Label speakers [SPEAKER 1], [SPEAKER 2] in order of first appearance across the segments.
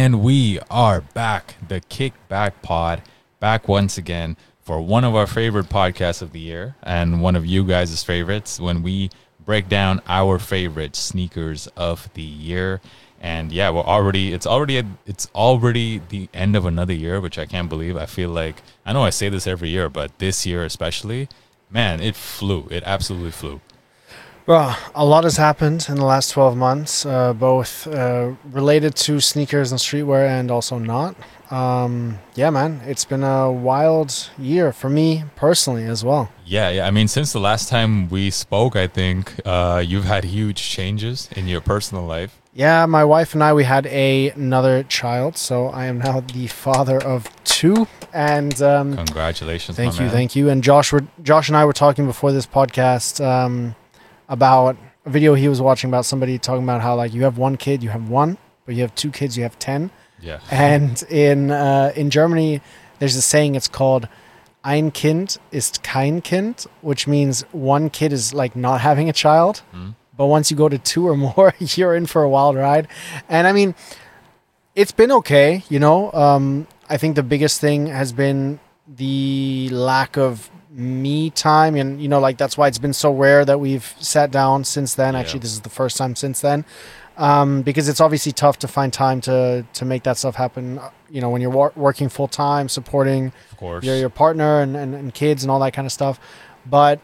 [SPEAKER 1] And we are back, the Kickback Pod, back once again for one of our favorite podcasts of the year and one of you guys' favorites when we break down our favorite sneakers of the year. And yeah, it's already the end of another year, which I can't believe. I feel like, I know I say this every year, but this year especially, man, it flew. It absolutely flew.
[SPEAKER 2] Well, a lot has happened in the last 12 months, both related to sneakers and streetwear and also not. Yeah, man, it's been a wild year for me personally as well.
[SPEAKER 1] Yeah. I mean, since the last time we spoke, I think you've had huge changes in your personal life.
[SPEAKER 2] Yeah, my wife and I, we had another child, so I am now the father of two. And
[SPEAKER 1] Congratulations,
[SPEAKER 2] thank you. And Josh and I were talking before this podcast about a video he was watching about somebody talking about how, like, you have one kid, you have one, but you have two kids, you have 10.
[SPEAKER 1] Yeah.
[SPEAKER 2] And in Germany, there's a saying, it's called "Ein Kind ist kein Kind," which means one kid is like not having a child. But once you go to two or more, you're in for a wild ride. And I mean, it's been okay, you know. I think the biggest thing has been the lack of me time. And, you know, like, that's why it's been so rare that we've sat down since then.
[SPEAKER 1] Yeah.
[SPEAKER 2] Actually, this is the first time since then. Because it's obviously tough to find time to make that stuff happen. You know, when you're working full time, supporting
[SPEAKER 1] Of course.
[SPEAKER 2] your partner and kids and all that kind of stuff. But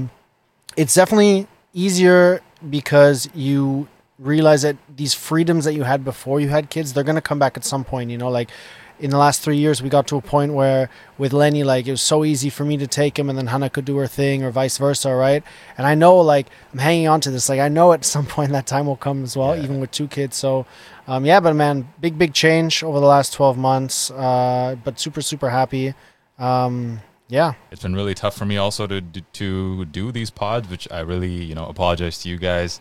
[SPEAKER 2] it's definitely easier because you realize that these freedoms that you had before you had kids, they're going to come back at some point. You know, like, in the last 3 years, we got to a point where with Lenny, like, it was so easy for me to take him and then Hannah could do her thing or vice versa, right? And I know, like, I'm hanging on to this. Like, I know at some point that time will come as well, even with two kids. So, yeah, but man, big change over the last 12 months, but super happy. Yeah.
[SPEAKER 1] It's been really tough for me also to do these pods, which I really, you know, apologize to you guys.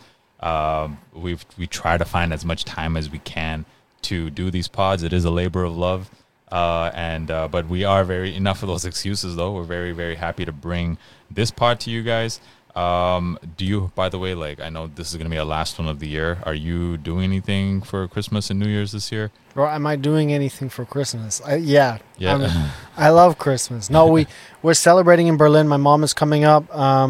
[SPEAKER 1] We try to find as much time as we can to do these pods. It is a labor of love. But we are enough of those excuses though. We're very happy to bring this pod to you guys. Do you, by the way, like, I know this is going to be our last one of the year. Are you doing anything for Christmas and New Year's this year?
[SPEAKER 2] Bro, am I doing anything for Christmas? Yeah. I love Christmas. No, we're celebrating in Berlin. My mom is coming up.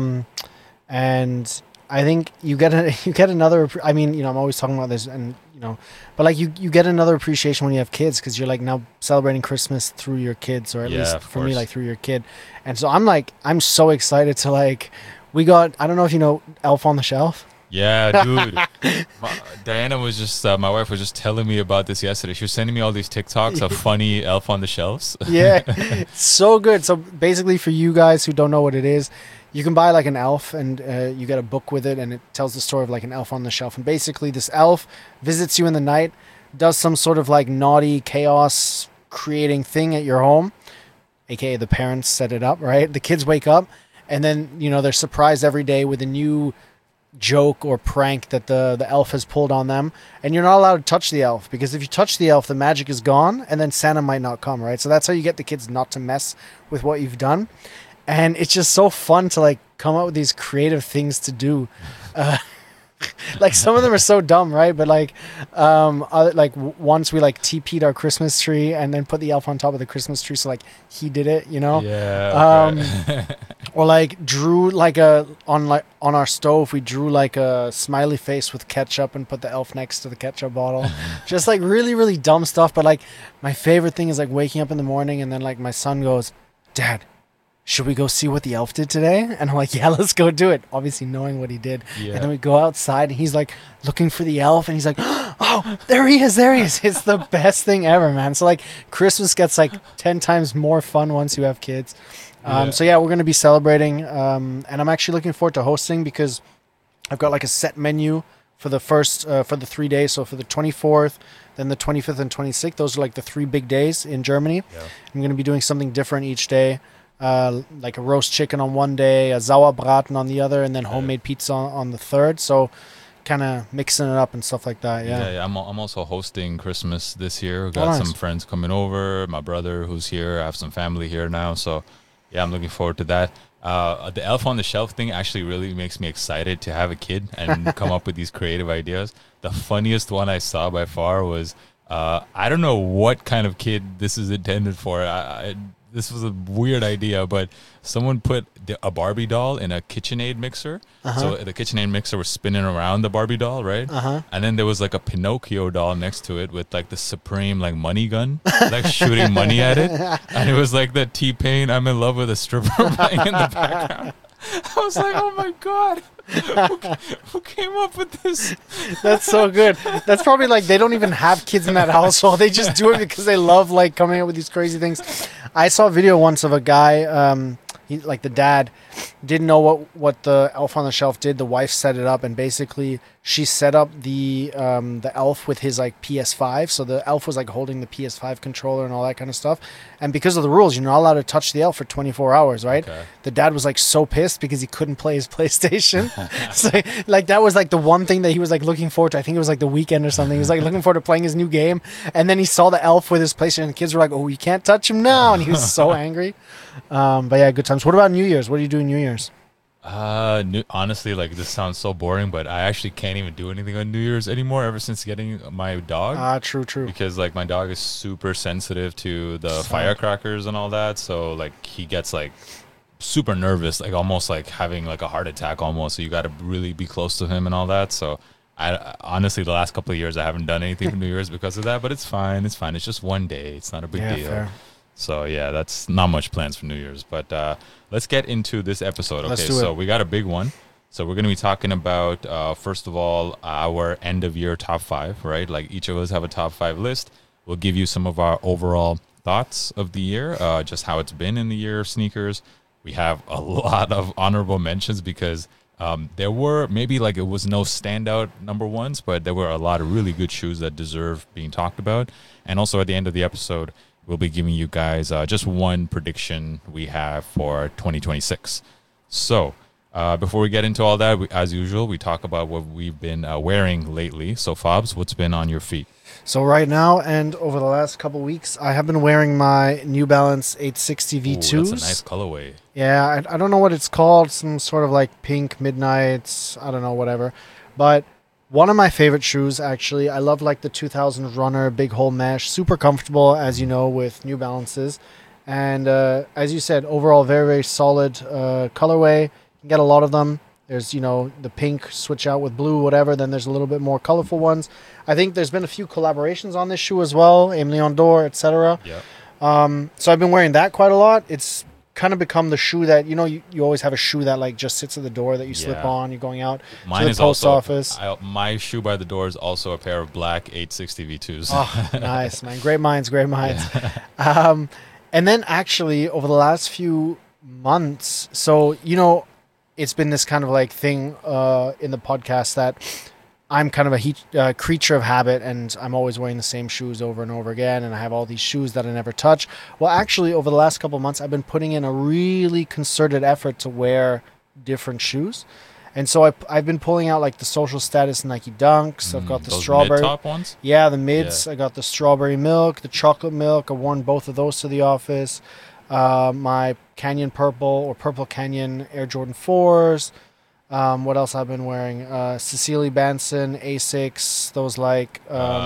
[SPEAKER 2] And I think you get another, I mean, you know, I'm always talking about this and, you know, but like you get another appreciation when you have kids because you're like now celebrating Christmas through your kids, or at least for me, like through your kid. And so I'm so excited to, like, we got, I don't know if you know Elf on the Shelf.
[SPEAKER 1] Yeah, dude. Diana was just, my wife was just telling me about this yesterday. She was sending me all these TikToks of funny Elf on the Shelves.
[SPEAKER 2] Yeah, it's so good. So basically, for you guys who don't know what it is, you can buy like an elf and you get a book with it, and it tells the story of like an elf on the shelf. And basically this elf visits you in the night, does some sort of like naughty chaos creating thing at your home, aka the parents set it up, right? The kids wake up and then, you know, they're surprised every day with a new joke or prank that the elf has pulled on them. And you're not allowed to touch the elf, because if you touch the elf, the magic is gone and then Santa might not come, right? So that's how you get the kids not to mess with what you've done. And it's just so fun to like come up with these creative things to do. Like, some of them are so dumb, right? But like, once we like TP'd our Christmas tree and then put the elf on top of the Christmas tree, so like he did it, you know.
[SPEAKER 1] Yeah. Okay.
[SPEAKER 2] Or like drew like on our stove, we drew like a smiley face with ketchup and put the elf next to the ketchup bottle. Just like really dumb stuff. But like, my favorite thing is like waking up in the morning and then like my son goes, "Dad, should we go see what the elf did today?" And I'm like, yeah, let's go do it. Obviously knowing what he did. Yeah. And then we go outside and he's like looking for the elf and he's like, "Oh, there he is. It's the best thing ever, man." So like, Christmas gets like 10 times more fun once you have kids. So yeah, we're going to be celebrating. And I'm actually looking forward to hosting, because I've got like a set menu for the first, for the 3 days. So for the 24th, then the 25th and 26th, those are like the 3 big days in Germany. Yeah. I'm going to be doing something different each day. Like a roast chicken on one day, a Sauerbraten on the other, and then homemade pizza on the third. So kind of mixing it up and stuff like that.
[SPEAKER 1] Yeah. I'm also hosting Christmas this year. We've got some friends coming over, my brother who's here. I have some family here now. So yeah, I'm looking forward to that. The Elf on the Shelf thing actually really makes me excited to have a kid and come up with these creative ideas. The funniest one I saw by far was I don't know what kind of kid this is intended for. This was a weird idea, but someone put a Barbie doll in a KitchenAid mixer. So the KitchenAid mixer was spinning around the Barbie doll, right? And then there was like a Pinocchio doll next to it with like the Supreme like money gun, like shooting money at it. And it was like the T-Pain "I'm in love with a stripper" playing in the background. I was like, oh my God. Who came up with this?
[SPEAKER 2] That's so good. That's probably like they don't even have kids in that household. They just do it because they love like coming up with these crazy things. I saw a video once of a guy, like the dad didn't know what the elf on the shelf did. The wife set it up, and basically she set up the elf with his like PS5. So the elf was like holding the PS5 controller and all that kind of stuff. And because of the rules, you're not allowed to touch the elf for 24 hours, right? Okay. The dad was like so pissed because he couldn't play his PlayStation. So like that was like the one thing that he was like looking forward to. I think it was like the weekend or something. He was like looking forward to playing his new game, and then he saw the elf with his PlayStation. And the kids were like, "Oh, you can't touch him now!" And he was so angry. But yeah, good times. What about New Year's? What do you do in New Year's?
[SPEAKER 1] Honestly, like this sounds so boring, but I actually can't even do anything on New Year's anymore ever since getting my dog.
[SPEAKER 2] True.
[SPEAKER 1] Because like my dog is super sensitive to the firecrackers and all that, so like he gets like super nervous, like almost like having like a heart attack almost. So you got to really be close to him and all that. So I honestly, the last couple of years, I haven't done anything for New Year's because of that. But it's fine. It's fine. It's just one day. It's not a big deal. Fair. So yeah, that's not much plans for New Year's. But let's get into this episode. Okay, so we got a big one. So we're going to be talking about, first of all, our end of year top 5, right? Like each of us have a top 5 list. We'll give you some of our overall thoughts of the year, just how it's been in the year of sneakers. We have a lot of honorable mentions because there were maybe like it was no standout number ones, but there were a lot of really good shoes that deserve being talked about. And also at the end of the episode, we'll be giving you guys just one prediction we have for 2026. So before we get into all that, as usual, we talk about what we've been wearing lately. So Fobs, what's been on your feet?
[SPEAKER 2] So right now and over the last couple weeks, I have been wearing my New Balance 860 V2s.
[SPEAKER 1] Ooh, that's a nice colorway.
[SPEAKER 2] Yeah, I don't know what it's called. Some sort of like pink midnight. I don't know, whatever. But one of my favorite shoes, actually. I love like the 2000 Runner, big hole mesh. Super comfortable, as you know, with New Balances. And as you said, overall, very, very solid colorway. You can get a lot of them. There's, you know, the pink, switch out with blue, whatever. Then there's a little bit more colorful ones. I think there's been a few collaborations on this shoe as well. Aime Leon Dore, etc.
[SPEAKER 1] Yeah.
[SPEAKER 2] So I've been wearing that quite a lot. It's kind of become the shoe that, you know, you always have a shoe that like just sits at the door that you slip on. You're going out
[SPEAKER 1] Mine
[SPEAKER 2] to the
[SPEAKER 1] is
[SPEAKER 2] post
[SPEAKER 1] also,
[SPEAKER 2] office.
[SPEAKER 1] My shoe by the door is also a pair of black 860 V2s.
[SPEAKER 2] Oh, nice, man. Great minds, great minds. Yeah. And then actually over the last few months, so, you know, it's been this kind of like thing in the podcast that I'm kind of a creature of habit, and I'm always wearing the same shoes over and over again, and I have all these shoes that I never touch. Well, actually, over the last couple of months, I've been putting in a really concerted effort to wear different shoes. And so I've been pulling out like the Social Status Nike Dunks. I've got the strawberry.
[SPEAKER 1] Mid-top ones?
[SPEAKER 2] Yeah, the mids. Yeah. I got the strawberry milk, the chocolate milk. I've worn both of those to the office. My Canyon Purple or Purple Canyon Air Jordan 4s. What else I've been wearing? Cecilia Banson, Asics, those like...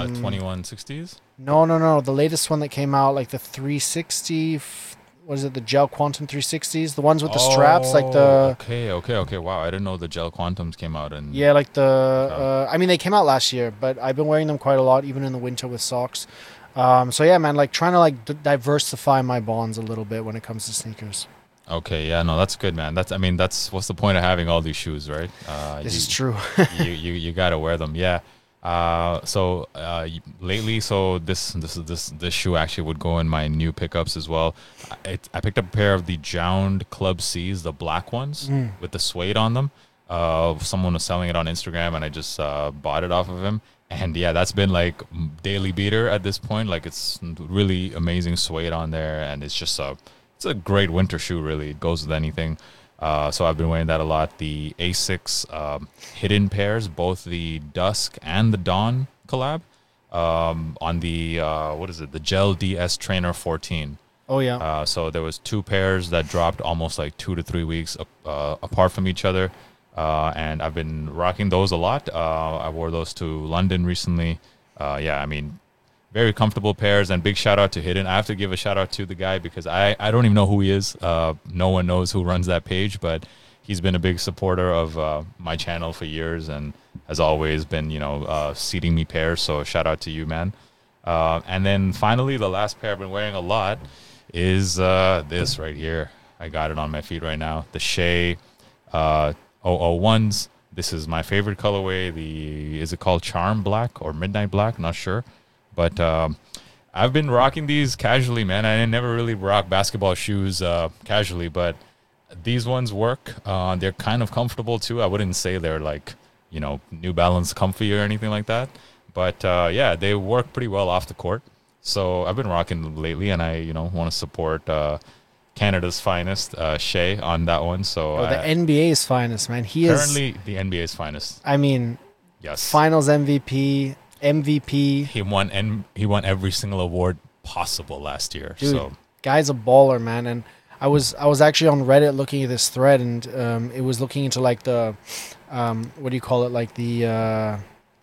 [SPEAKER 1] 2160s?
[SPEAKER 2] No. The latest one that came out, like the 360... What is it? The Gel Quantum 360s? The ones with the straps, like the...
[SPEAKER 1] Okay. Wow, I didn't know the Gel Quantums came out.
[SPEAKER 2] Yeah, like the... I mean, they came out last year, but I've been wearing them quite a lot, even in the winter with socks. So yeah, man, like trying to like diversify my bonds a little bit when it comes to sneakers.
[SPEAKER 1] Okay, yeah, no, that's good, man. That's what's the point of having all these shoes, right?
[SPEAKER 2] This is true.
[SPEAKER 1] you gotta wear them, yeah. So lately, so this shoe actually would go in my new pickups as well. I picked up a pair of the Jound Club C's, the black ones with the suede on them. Someone was selling it on Instagram, and I just bought it off of him. And yeah, that's been like daily beater at this point. Like it's really amazing suede on there, and it's just it's a great winter shoe. Really, it goes with anything. So I've been wearing that a lot. The Asics hidden pairs, both the Dusk and the Dawn collab, on the what is it? The Gel DS Trainer 14.
[SPEAKER 2] Oh yeah.
[SPEAKER 1] So there was 2 pairs that dropped almost like 2 to 3 weeks apart from each other. And I've been rocking those a lot. I wore those to London recently. Yeah, I mean, very comfortable pairs. And big shout out to Hidden. I have to give a shout out to the guy because I don't even know who he is. No one knows who runs that page, but he's been a big supporter of my channel for years and has always been, seeding me pairs. So shout out to you, man. And then finally, the last pair I've been wearing a lot is this right here. I got it on my feet right now. The Shea 001s. This is my favorite colorway. Is it called Charm Black or Midnight Black? Not sure. But I've been rocking these casually, man. I never really rock basketball shoes casually, but these ones work. They're kind of comfortable too. I wouldn't say they're like, New Balance comfy or anything like that. But yeah, they work pretty well off the court. So I've been rocking them lately, and I, want to support Canada's finest, Shea, on that one. So
[SPEAKER 2] the NBA's finest, man. He is
[SPEAKER 1] currently the NBA's finest.
[SPEAKER 2] I mean,
[SPEAKER 1] yes,
[SPEAKER 2] Finals MVP.
[SPEAKER 1] He won every single award possible last year.
[SPEAKER 2] Dude,
[SPEAKER 1] so
[SPEAKER 2] guy's a baller, man. And I was actually on Reddit looking at this thread, and it was looking into like the what do you call it, like the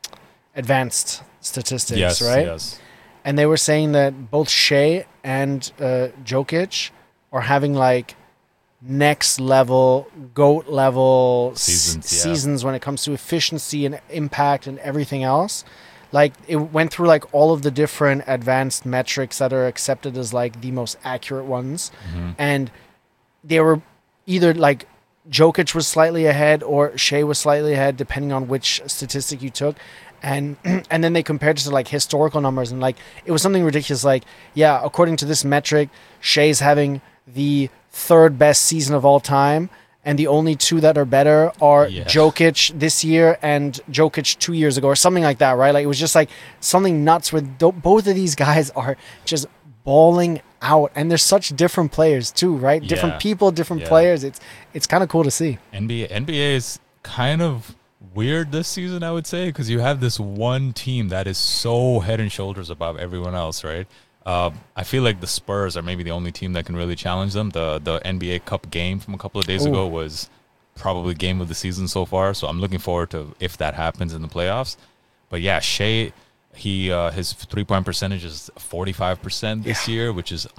[SPEAKER 2] advanced statistics,
[SPEAKER 1] yes,
[SPEAKER 2] right?
[SPEAKER 1] Yes.
[SPEAKER 2] And they were saying that both Shea and Jokic are having like next level, GOAT level seasons when it comes to efficiency and impact and everything else. Like, it went through like all of the different advanced metrics that are accepted as like the most accurate ones.
[SPEAKER 1] Mm-hmm.
[SPEAKER 2] And they were either like Jokic was slightly ahead or Shea was slightly ahead, depending on which statistic you took. And then they compared it to like historical numbers, and like it was something ridiculous. Like, yeah, according to this metric, Shea's having the third best season of all time, and the only two that are better are Jokic this year and Jokic 2 years ago, or something like that, right? Like, it was just like something nuts where both of these guys are just balling out, and they're such different players too, right? Different people, different players. It's kind of cool to see.
[SPEAKER 1] NBA is kind of weird this season, I would say, because you have this one team that is so head and shoulders above everyone else, right? I feel like the Spurs are maybe the only team that can really challenge them. The NBA Cup game from a couple of days ago was probably game of the season so far, so I'm looking forward to if that happens in the playoffs. But yeah, Shea, his 3-point percentage is 45% this year, which is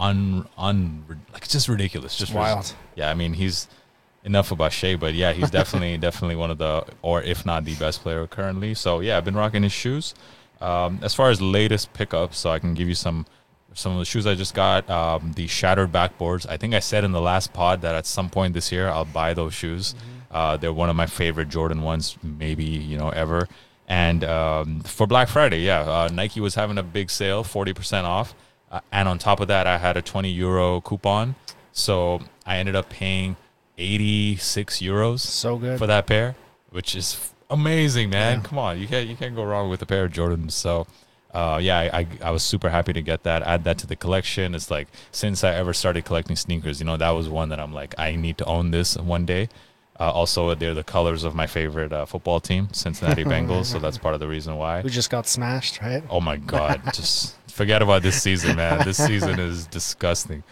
[SPEAKER 1] like just ridiculous, just
[SPEAKER 2] wild.
[SPEAKER 1] Yeah, I mean, he's enough about Shea, but yeah, he's definitely one of the, or if not the best player currently. So yeah, I've been rocking his shoes. As far as latest pickups, so I can give you some of the shoes I just got. The Shattered Backboards. I think I said in the last pod that at some point this year I'll buy those shoes. They're one of my favorite Jordan ones, maybe ever. And for Black Friday, Nike was having a big sale, 40% off, and on top of that, I had a €20 coupon, so I ended up paying 86 euros.
[SPEAKER 2] So good
[SPEAKER 1] for that pair, which is amazing, man. Come on, you can't go wrong with a pair of Jordans. So I was super happy to get that, add that to the collection. It's like, since I ever started collecting sneakers, that was one that I'm like, I need to own this one day. Also, they're the colors of my favorite football team, Cincinnati Bengals, so that's part of the reason why.
[SPEAKER 2] We just got smashed, right?
[SPEAKER 1] Oh my God, just forget about this season, man. This season is disgusting.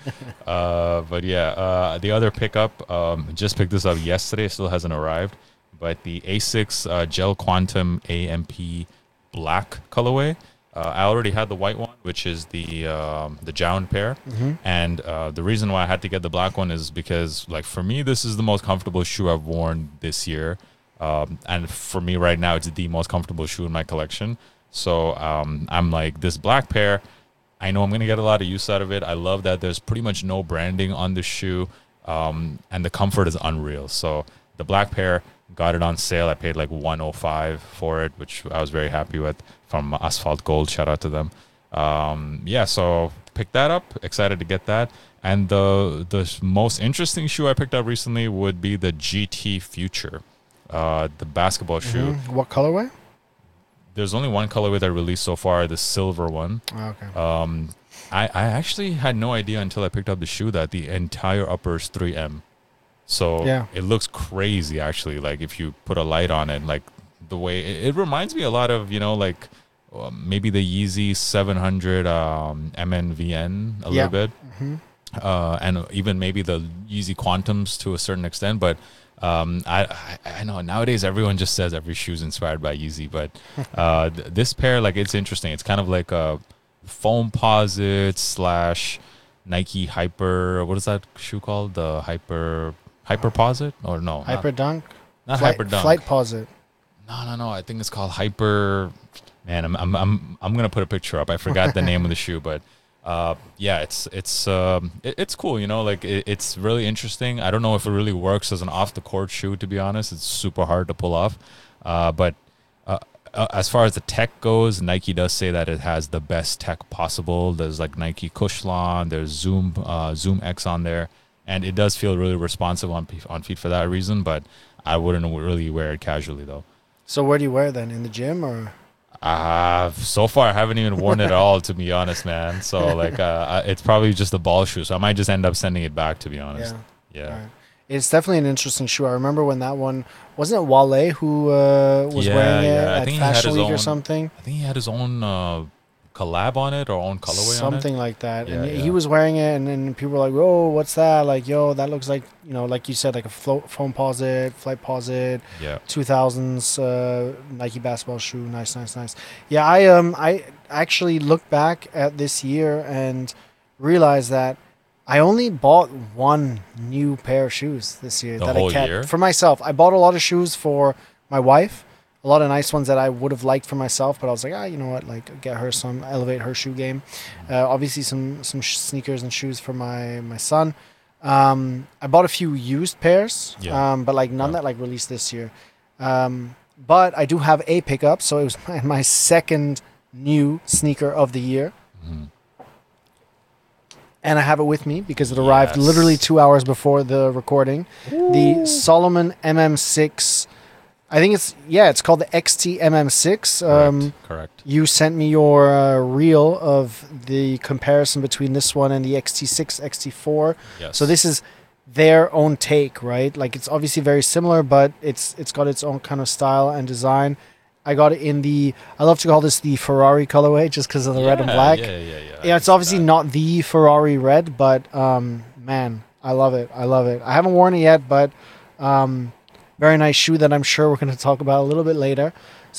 [SPEAKER 1] But yeah, the other pickup, just picked this up yesterday, still hasn't arrived, but the Asics Gel Quantum AMP Black colorway. I already had the white one, which is the Jound pair, and the reason why I had to get the black one is because, like, for me, this is the most comfortable shoe I've worn this year, and for me right now, it's the most comfortable shoe in my collection. So I'm like, this black pair, I know I'm gonna get a lot of use out of it. I love that there's pretty much no branding on the shoe, and the comfort is unreal. So the black pair, got it on sale. I paid like $105 for it, which I was very happy with, from Asphalt Gold. Shout out to them. So picked that up. Excited to get that. And the most interesting shoe I picked up recently would be the GT Future, the basketball shoe.
[SPEAKER 2] What colorway?
[SPEAKER 1] There's only one colorway that released so far, the silver one.
[SPEAKER 2] Oh, okay.
[SPEAKER 1] I actually had no idea until I picked up the shoe that the entire upper is 3M. So it looks crazy, actually. Like, if you put a light on it, like the way it reminds me a lot of, like maybe the Yeezy 700 MNVN a little bit, and even maybe the Yeezy Quantums to a certain extent. But I know nowadays everyone just says every shoe's inspired by Yeezy, but this pair, like, it's interesting. It's kind of like Foamposite slash Nike Hyper. What is that shoe called? The Hyperposit or no?
[SPEAKER 2] Hyper Dunk.
[SPEAKER 1] Not Hyper Dunk.
[SPEAKER 2] Flight Posit.
[SPEAKER 1] No. I think it's called Hyper. Man, I'm gonna put a picture up. I forgot the name of the shoe, but yeah, it's cool. You know, like it's really interesting. I don't know if it really works as an off the court shoe. To be honest, it's super hard to pull off. But as far as the tech goes, Nike does say that it has the best tech possible. There's like Nike Cushlon, there's Zoom X on there, and it does feel really responsive on feet for that reason. But I wouldn't really wear it casually though.
[SPEAKER 2] So where do you wear it then? In the gym or?
[SPEAKER 1] So far I haven't even worn it at all, to be honest, man. So like, it's probably just a ball shoe. So I might just end up sending it back, to be honest. Yeah.
[SPEAKER 2] Right. It's definitely an interesting shoe. I remember when that one wasn't it Wale who was wearing it at Fashion Week or something.
[SPEAKER 1] I think he had his own collab on it or own colorway on it.
[SPEAKER 2] Something like that.
[SPEAKER 1] Yeah,
[SPEAKER 2] and he was wearing it, and then people were like, "Oh, what's that?" Like, "Yo, that looks like, you know, like you said, like a Foamposite, Flightposite, 2000s Nike basketball shoe. Nice. Yeah, I actually looked back at this year and realized that I only bought one new pair of shoes this year that I kept
[SPEAKER 1] year?
[SPEAKER 2] for myself. I bought a lot of shoes for my wife. A lot of nice ones that I would have liked for myself, but I was like, you know what, like get her some, elevate her shoe game. Obviously some sneakers and shoes for my son. I bought a few used pairs, but like none that like released this year. But I do have a pickup, so it was my second new sneaker of the year.
[SPEAKER 1] Mm-hmm.
[SPEAKER 2] And I have it with me because it arrived literally 2 hours before the recording. Ooh. The Salomon MM6. I think it's called the XT MM6.
[SPEAKER 1] Correct.
[SPEAKER 2] You sent me your reel of the comparison between this one and the XT6, XT4.
[SPEAKER 1] Yes.
[SPEAKER 2] So this is their own take, right? Like it's obviously very similar, but it's got its own kind of style and design. I got it in I love to call this the Ferrari colorway just because of the red and black. Yeah, it's obviously not the Ferrari red, but man, I love it. I haven't worn it yet, but very nice shoe that I'm sure we're going to talk about a little bit later.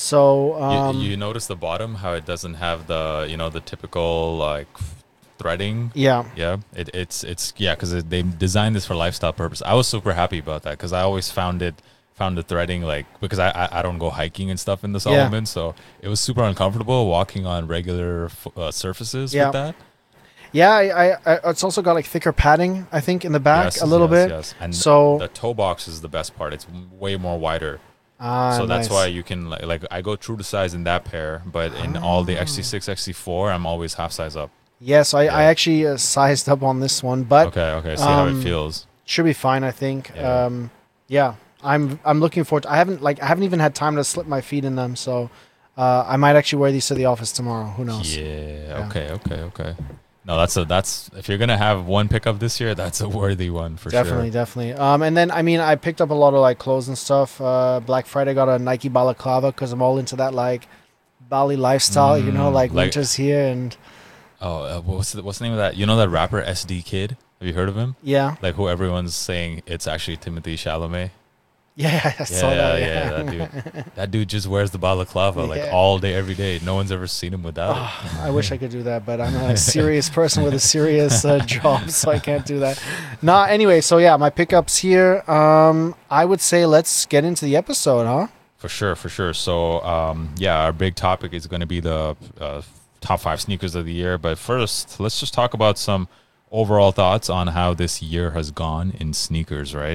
[SPEAKER 2] So
[SPEAKER 1] you notice the bottom, how it doesn't have the the typical like threading.
[SPEAKER 2] Yeah.
[SPEAKER 1] It's because they designed this for lifestyle purpose. I was super happy about that because I always found the threading like because I don't go hiking and stuff in the Salomon, so it was super uncomfortable walking on regular surfaces with that.
[SPEAKER 2] Yeah, I it's also got like thicker padding, I think, in the back a little bit.
[SPEAKER 1] Yes. And
[SPEAKER 2] so
[SPEAKER 1] the toe box is the best part. It's way more wider.
[SPEAKER 2] So
[SPEAKER 1] that's why you can like I go true to size in that pair, but in all the XT6, XT4, I'm always half size up.
[SPEAKER 2] Yes, I actually sized up on this one, but
[SPEAKER 1] okay, see how it feels.
[SPEAKER 2] Should be fine, I think. Yeah. I'm looking forward to, I haven't even had time to slip my feet in them, so I might actually wear these to the office tomorrow. Who knows?
[SPEAKER 1] Yeah. Okay. No, that's if you're gonna have one pickup this year, that's a worthy one for sure.
[SPEAKER 2] Definitely. And then I picked up a lot of like clothes and stuff. Black Friday got a Nike balaclava because I'm all into that like Bali lifestyle. Like winter's here and.
[SPEAKER 1] What's the name of that? You know that rapper SD Kid? Have you heard of him?
[SPEAKER 2] Yeah.
[SPEAKER 1] Like who everyone's saying it's actually Timothy Chalamet.
[SPEAKER 2] Yeah, I saw that.
[SPEAKER 1] Yeah, that dude just wears the balaclava like all day, every day. No one's ever seen him without it.
[SPEAKER 2] I wish I could do that, but I'm a serious person with a serious job, so I can't do that. Anyway, so yeah, my pickups here. I would say let's get into the episode, huh?
[SPEAKER 1] For sure. So, our big topic is going to be the top 5 sneakers of the year. But first, let's just talk about some overall thoughts on how this year has gone in sneakers, right?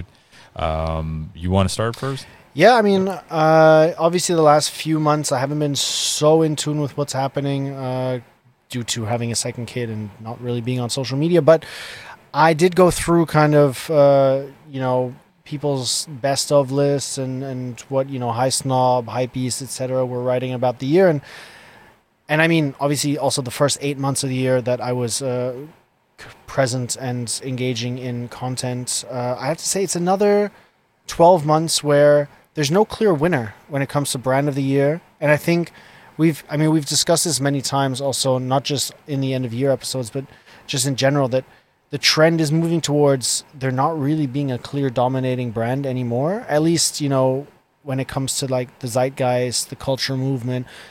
[SPEAKER 1] You want to start first?
[SPEAKER 2] Yeah, I mean, obviously the last few months I haven't been so in tune with what's happening due to having a second kid and not really being on social media. But I did go through kind of, people's best of lists and what, High Snob, Hypebeast, etc. were writing about the year. And I mean, obviously also the first 8 months of the year that I was present and engaging in content. I have to say it's another 12 months where there's no clear winner when it comes to brand of the year. And I think we've discussed this many times also, not just in the end of year episodes, but just in general, that the trend is moving towards there not really being a clear dominating brand anymore. At least, when it comes to like the zeitgeist, the culture movement.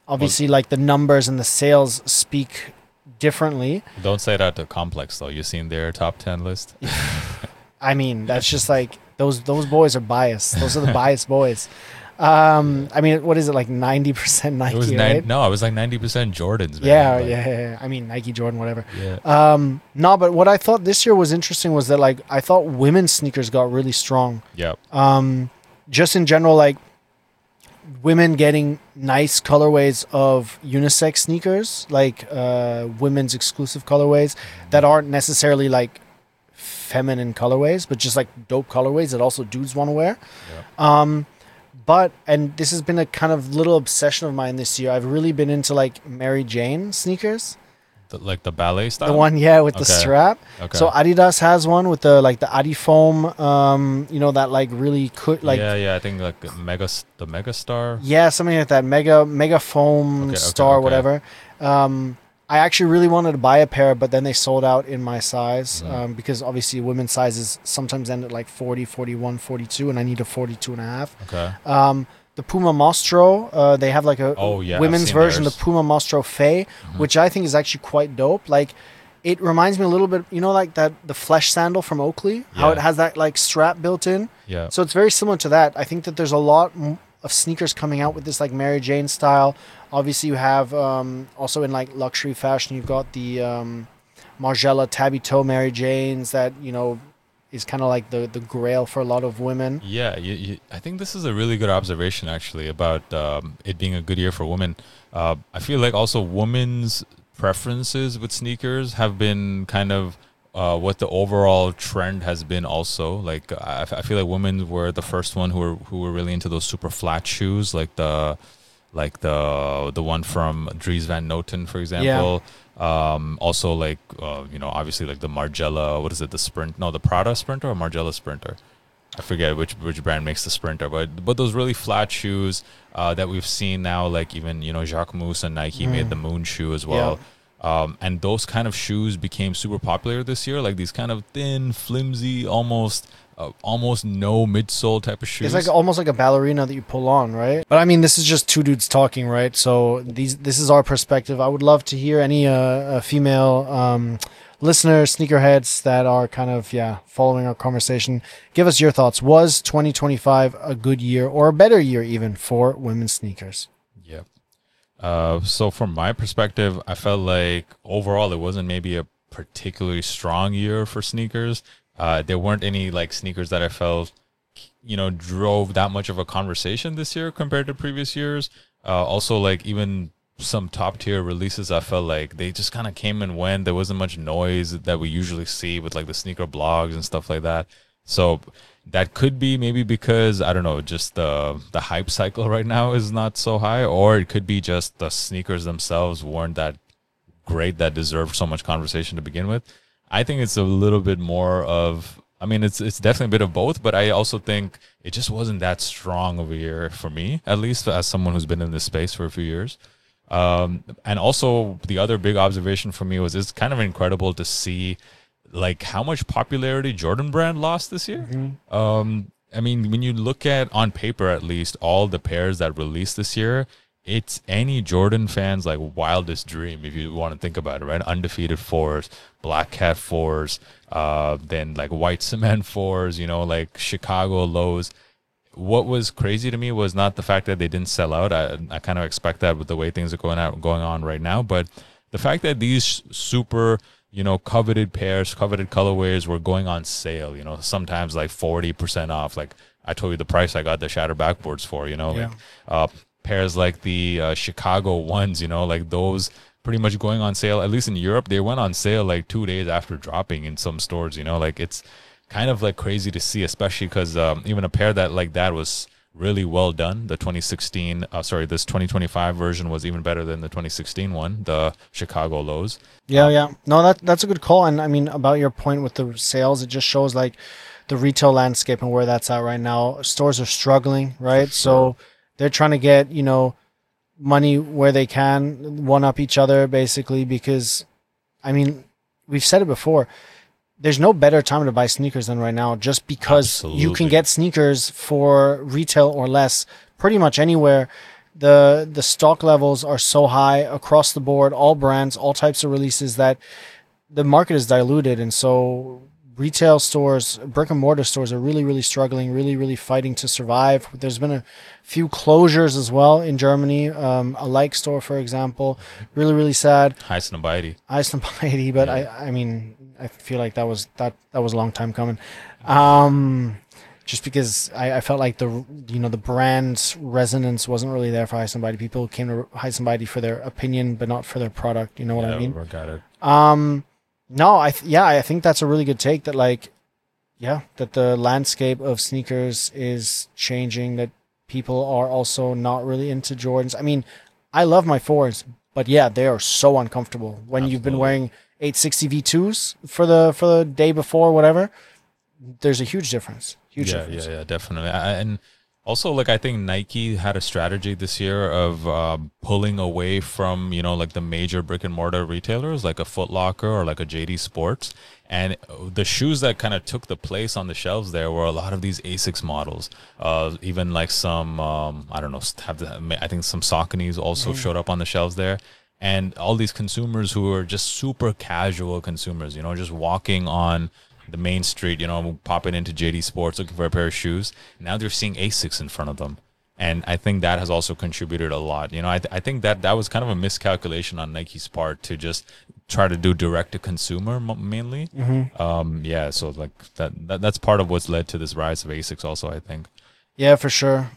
[SPEAKER 2] obviously, like the numbers and the sales speak differently.
[SPEAKER 1] Don't say that to Complex though. You seen their top 10 list?
[SPEAKER 2] I mean, that's just like those boys are biased. Those are the biased boys. I mean, what is it, like 90% Nike?
[SPEAKER 1] It was
[SPEAKER 2] right?
[SPEAKER 1] No, it was like 90% Jordans. Man.
[SPEAKER 2] Yeah,
[SPEAKER 1] like,
[SPEAKER 2] yeah. I mean, Nike, Jordan, whatever.
[SPEAKER 1] Yeah.
[SPEAKER 2] No, but what I thought this year was interesting was that like I thought women's sneakers got really strong.
[SPEAKER 1] Yep.
[SPEAKER 2] Just in general, like women getting nice colorways of unisex sneakers, like women's exclusive colorways that aren't necessarily like feminine colorways, but just like dope colorways that also dudes want to wear.
[SPEAKER 1] Yep.
[SPEAKER 2] But, and this has been a kind of little obsession of mine this year, I've really been into like Mary Jane sneakers.
[SPEAKER 1] Like the ballet style?
[SPEAKER 2] The one, yeah, with the
[SPEAKER 1] Okay.
[SPEAKER 2] strap.
[SPEAKER 1] Okay.
[SPEAKER 2] So Adidas has one with the like the Adifoam, you know, that like really like
[SPEAKER 1] yeah, I think like the Megastar.
[SPEAKER 2] yeah, something like that, mega foam
[SPEAKER 1] Okay,
[SPEAKER 2] star,
[SPEAKER 1] okay.
[SPEAKER 2] whatever. I actually really wanted to buy a pair, but then they sold out in my size because obviously women's sizes sometimes end at like 40, 41, 42, and I need a 42 and a half.
[SPEAKER 1] Okay.
[SPEAKER 2] The Puma Mostro, they have like a
[SPEAKER 1] I've
[SPEAKER 2] women's
[SPEAKER 1] seen
[SPEAKER 2] version,
[SPEAKER 1] theirs.
[SPEAKER 2] the Puma Mostro Faye, which I think is actually quite dope. Like, it reminds me a little bit, you know, like the Flesh sandal from Oakley, how
[SPEAKER 1] Yeah.
[SPEAKER 2] it has that like strap built in.
[SPEAKER 1] Yeah.
[SPEAKER 2] So it's very similar to that. I think that there's a lot of sneakers coming out with this like Mary Jane style. Obviously, you have also in like luxury fashion, you've got the Margiela Tabby Toe Mary Janes that, you know, is kind of like the grail for a lot of women.
[SPEAKER 1] Yeah, I think this is a really good observation actually about it being a good year for women. I feel like also women's preferences with sneakers have been kind of what the overall trend has been also. Like I feel like women were the first one who were really into those super flat shoes, like the one from Dries Van Noten, for example. Also like you know, obviously like the Margiela, what is it, the Prada Sprinter or Margiela Sprinter? I forget which brand makes the Sprinter, but those really flat shoes that we've seen now, like even, you know, Jacques Mousse and Nike made the Moon shoe as well. And those kind of shoes became super popular this year, like these kind of thin, flimsy, almost no midsole type of shoes.
[SPEAKER 2] It's like almost like a ballerina that you pull on, right? But I mean, this is just two dudes talking, right? So this is our perspective. I would love to hear any female listeners, sneakerheads that are kind of following our conversation. Give us your thoughts. Was 2025 a good year or a better year even for women's sneakers?
[SPEAKER 1] Yeah. So from my perspective, I felt like overall it wasn't maybe a particularly strong year for sneakers. There weren't any like sneakers that I felt, you know, drove that much of a conversation this year compared to previous years. Also, like even some top tier releases, I felt like they just kind of came and went. There wasn't much noise that we usually see with like the sneaker blogs and stuff like that. So that could be maybe because, I don't know, just the hype cycle right now is not so high, or it could be just the sneakers themselves weren't that great that deserved so much conversation to begin with. I think it's a little bit more of, I mean, it's definitely a bit of both, but I also think it just wasn't that strong of a year for me, at least as someone who's been in this space for a few years. And also the other big observation for me was it's kind of incredible to see like how much popularity Jordan Brand lost this year. I mean, when you look at, on paper at least, all the pairs that released this year, it's any Jordan fan's like wildest dream if you want to think about it, right? Undefeated 4s, Black Cat 4s, then like White Cement 4s, you know, like Chicago lows. What was crazy to me was not the fact that they didn't sell out. I kind of expect that with the way things are going on right now, but the fact that these super, you know, coveted pairs, coveted colorways were going on sale, you know, sometimes like 40% off. Like I told you the price I got the Shatter backboards for, you know, like pairs like the Chicago ones, you know, like those pretty much going on sale. At least in Europe, they went on sale like 2 days after dropping in some stores, you know, like it's kind of like crazy to see, especially because even a pair that like that was really well done. The 2025 version was even better than the 2016 one, the Chicago lows.
[SPEAKER 2] Yeah. No, that's a good call. And I mean, about your point with the sales, it just shows like the retail landscape and where that's at right now. Stores are struggling, right? So they're trying to get, you know, money where they can, one up each other basically, because I mean, we've said it before. There's no better time to buy sneakers than right now, just because you can get sneakers for retail or less pretty much anywhere. the stock levels are so high across the board, all brands, all types of releases, that the market is diluted, and so retail stores, brick and mortar stores, are really, really struggling, really, really fighting to survive. There's been a few closures as well in Germany. A Like store, for example, really, really sad.
[SPEAKER 1] Highsnobiety.
[SPEAKER 2] Highsnobiety, but I mean, I feel like that was a long time coming. Just because I felt like the brand resonance wasn't really there for Highsnobiety. People came to Highsnobiety for their opinion, but not for their product. You know what I mean?
[SPEAKER 1] Got it.
[SPEAKER 2] No, I think that's a really good take, that that the landscape of sneakers is changing, that people are also not really into Jordans. I mean, I love my 4s, but yeah, they are so uncomfortable when You've been wearing 860 V2s for the day before, whatever. There's a huge difference.
[SPEAKER 1] Yeah, definitely. And also, like, I think Nike had a strategy this year of pulling away from, like the major brick and mortar retailers, like a Foot Locker or like a JD Sports. And the shoes that kind of took the place on the shelves there were a lot of these Asics models. Even like some, I don't know, I think some Sauconys also showed up on the shelves there. And all these consumers who are just super casual consumers, just walking on the main street, popping into JD Sports looking for a pair of shoes. Now they're seeing Asics in front of them. And I think that has also contributed a lot. I think that was kind of a miscalculation on Nike's part to just try to do direct to consumer mainly. So like that's part of what's led to this rise of Asics also, I think.
[SPEAKER 2] Yeah, for sure.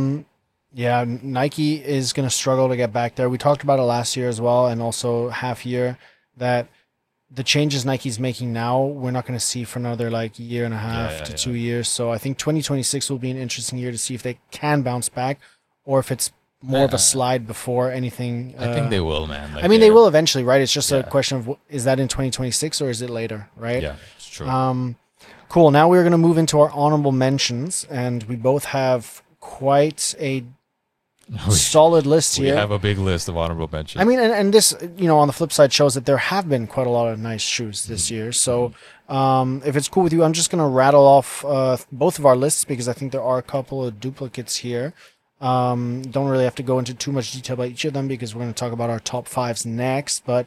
[SPEAKER 2] Nike is going to struggle to get back there. We talked about it last year as well, and also half year, that the changes Nike's making now, we're not going to see for another year and a half to 2 years. So I think 2026 will be an interesting year to see if they can bounce back, or if it's more of a slide before anything.
[SPEAKER 1] I think they will, man.
[SPEAKER 2] They will eventually, right? It's just a question of, is that in 2026 or is it later, right?
[SPEAKER 1] Yeah, it's true.
[SPEAKER 2] Cool. Now we're going to move into our honorable mentions, and we both have quite a solid list here.
[SPEAKER 1] We have a big list of honorable mentions.
[SPEAKER 2] I mean, and this, on the flip side, shows that there have been quite a lot of nice shoes this year. So if it's cool with you, I'm just going to rattle off both of our lists, because I think there are a couple of duplicates here. Don't really have to go into too much detail about each of them, because we're going to talk about our top 5s next. But,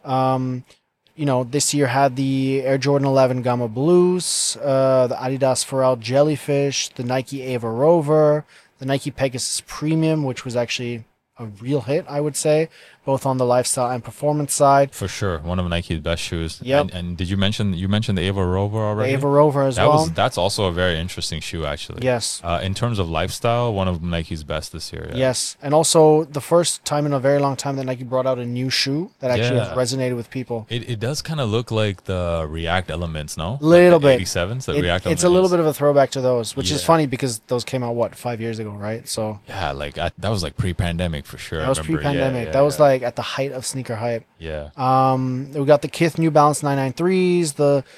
[SPEAKER 2] this year had the Air Jordan 11 Gamma Blues, the Adidas Pharrell Jellyfish, the Nike Ava Rover, the Nike Pegasus Premium, which was actually a real hit, I would say, both on the lifestyle and performance side.
[SPEAKER 1] For sure, one of Nike's best shoes.
[SPEAKER 2] Yep.
[SPEAKER 1] And did you mentioned the Ava Rover already?
[SPEAKER 2] The Ava Rover as well.
[SPEAKER 1] That's also a very interesting shoe, actually.
[SPEAKER 2] Yes.
[SPEAKER 1] In terms of lifestyle, one of Nike's best this year. Yeah.
[SPEAKER 2] Yes, and also the first time in a very long time that Nike brought out a new shoe that actually has resonated with people.
[SPEAKER 1] It does kind of look like the React Elements, no?
[SPEAKER 2] Little bit.
[SPEAKER 1] 87s, the React Elements.
[SPEAKER 2] It's a little bit of a throwback to those, which is funny because those came out 5 years ago, right? So
[SPEAKER 1] yeah, that was pre-pandemic for sure.
[SPEAKER 2] That was pre-pandemic. That was at the height of sneaker hype.
[SPEAKER 1] Yeah.
[SPEAKER 2] We got the Kith New Balance 993s,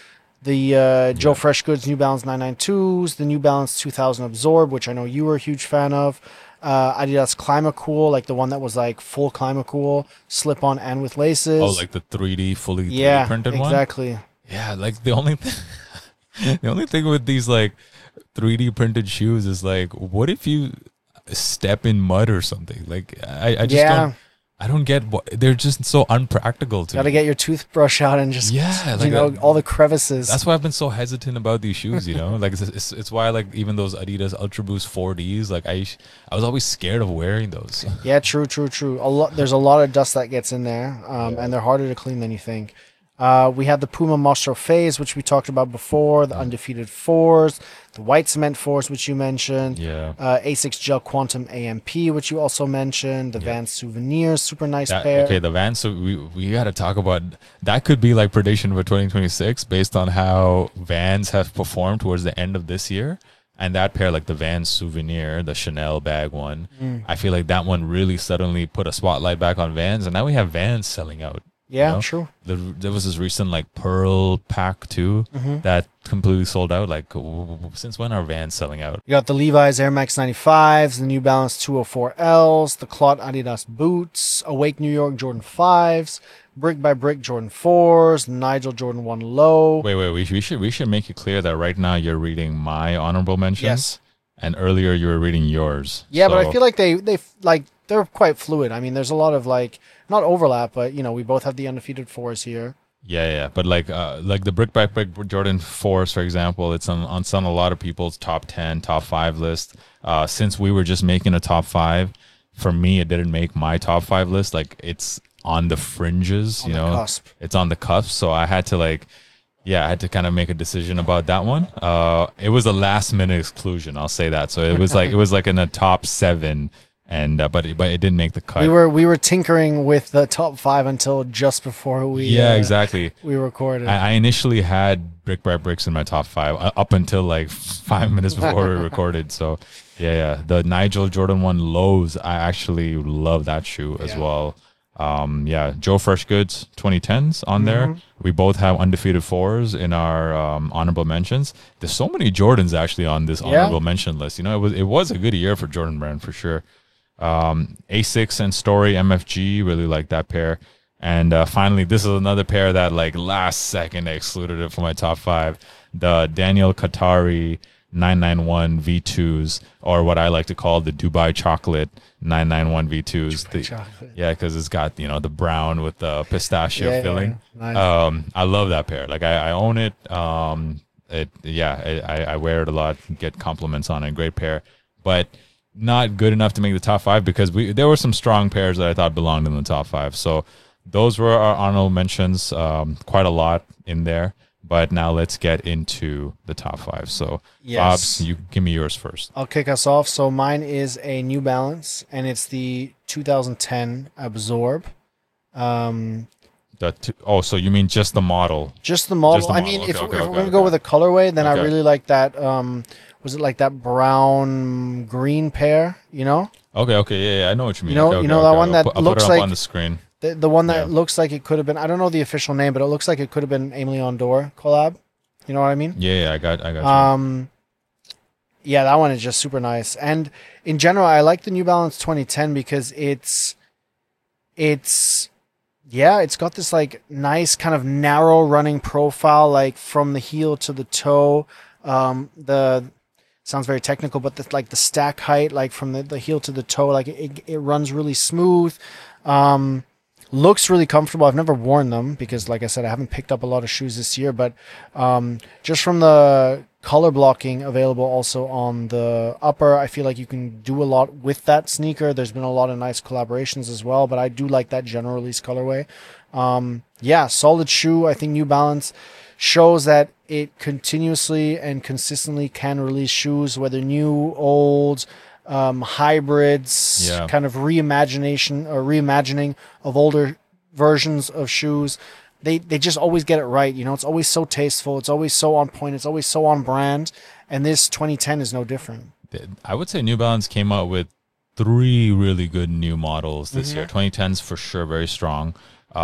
[SPEAKER 2] the Joe Freshgoods New Balance 992s, the New Balance 2000 Absorb, which I know you were a huge fan of. Adidas Climacool, the one that was full Climacool, slip-on and with laces.
[SPEAKER 1] Oh, like the 3D, fully 3D printed one?
[SPEAKER 2] Yeah, exactly.
[SPEAKER 1] Yeah, the only thing with these 3D printed shoes is what if you step in mud or something? I just don't get what they're just so unpractical to me.
[SPEAKER 2] Gotta get your toothbrush out and just all the crevices.
[SPEAKER 1] That's why I've been so hesitant about these shoes. It's why even those Adidas Ultra Boost 4Ds. I was always scared of wearing those.
[SPEAKER 2] Yeah, true. There's a lot of dust that gets in there, and they're harder to clean than you think. We had the Puma Mostro Phase, which we talked about before, the Undefeated 4s, the White Cement 4s, which you mentioned, Asics Gel Quantum AMP, which you also mentioned, the Vans Souvenirs, super nice pair.
[SPEAKER 1] Okay, the Vans, so we got to talk about, that could be prediction for 2026 based on how Vans have performed towards the end of this year. And that pair, the Vans Souvenir, the Chanel bag one, I feel that one really suddenly put a spotlight back on Vans, and now we have Vans selling out.
[SPEAKER 2] Yeah, true.
[SPEAKER 1] There was this recent Pearl pack too that completely sold out. Since when are Vans selling out?
[SPEAKER 2] You got the Levi's Air Max 95s, the New Balance 204Ls, the Clot Adidas boots, Awake New York Jordan 5s, Brick by Brick Jordan 4s, Nigel Jordan 1 Low.
[SPEAKER 1] Wait. We should make it clear that right now you're reading my honorable mentions.
[SPEAKER 2] Yes.
[SPEAKER 1] And earlier you were reading yours.
[SPEAKER 2] Yeah, but I feel they they're quite fluid. I mean, there's a lot of like not overlap, but you know, we both have the undefeated fours here.
[SPEAKER 1] Yeah. But like the brick by brick Jordan 4s, for example, it's on a lot of people's top 10, top 5 list. Since we were just making a top 5, for me, it didn't make my top 5 list. Like it's on the fringes, you know,
[SPEAKER 2] Cusp.
[SPEAKER 1] it's on the cusp. So I had to I had to kind of make a decision about that one. It was a last minute exclusion, I'll say that. So it was like in the top 7, and but it didn't make the cut.
[SPEAKER 2] We were tinkering with the top 5 until just before we
[SPEAKER 1] exactly
[SPEAKER 2] we recorded.
[SPEAKER 1] I initially had brick by bricks in my top 5 up until like 5 minutes before we recorded. So the Nigel Jordan 1 lows, I actually love that shoe as well. Joe Freshgoods 2010s on there. We both have undefeated 4s in our honorable mentions. There's so many Jordans actually on this honorable mention list. You know, it was a good year for Jordan Brand for sure. Asics and Story MFG, really like that pair. And finally, this is another pair that like last second I excluded it from my top 5. The Daniel Qatari 991 V2s, or what I like to call the Dubai Chocolate 991 V2s. Because it's got, you know, the brown with the pistachio filling.
[SPEAKER 2] Yeah. Nice.
[SPEAKER 1] I love that pair. Like I own it. I wear it a lot. Get compliments on it. Great pair, but not good enough to make the top 5 because there were some strong pairs that I thought belonged in the top 5. So those were our honorable mentions. Quite a lot in there. But now let's get into the top 5. So, Bobs, you give me yours first.
[SPEAKER 2] I'll kick us off. So mine is a New Balance, and it's the 2010 Absorb.
[SPEAKER 1] So you mean just the model?
[SPEAKER 2] Just the model.
[SPEAKER 1] The
[SPEAKER 2] I
[SPEAKER 1] model.
[SPEAKER 2] mean, if we're going to go with a colorway, then I really like that. Was it like that brown green pair? You know?
[SPEAKER 1] Okay. Yeah, I know what you mean.
[SPEAKER 2] You know that one that
[SPEAKER 1] I'll
[SPEAKER 2] looks
[SPEAKER 1] put it up
[SPEAKER 2] like
[SPEAKER 1] on the screen.
[SPEAKER 2] The one that looks like it could have been, I don't know the official name, but it looks like it could have been Aimee Leon Dore collab. You know what I mean?
[SPEAKER 1] Yeah, I got you.
[SPEAKER 2] Yeah, that one is just super nice. And in general, I like the New Balance 2010 because it's got this like nice kind of narrow running profile, like from the heel to the toe. Sounds very technical, but the stack height, like from the heel to the toe, like it runs really smooth. Looks really comfortable. I've never worn them because, like I said, I haven't picked up a lot of shoes this year. But just from the color blocking available also on the upper, I feel like you can do a lot with that sneaker. There's been a lot of nice collaborations as well, but I do like that general release colorway. Solid shoe. I think New Balance shows that it continuously and consistently can release shoes, whether new, old, hybrids, kind of reimagining of older versions of shoes. They just always get it right. You know, it's always so tasteful. It's always so on point. It's always so on brand. And this 2010 is no different.
[SPEAKER 1] I would say New Balance came out with 3 really good new models this year. 2010's for sure very strong.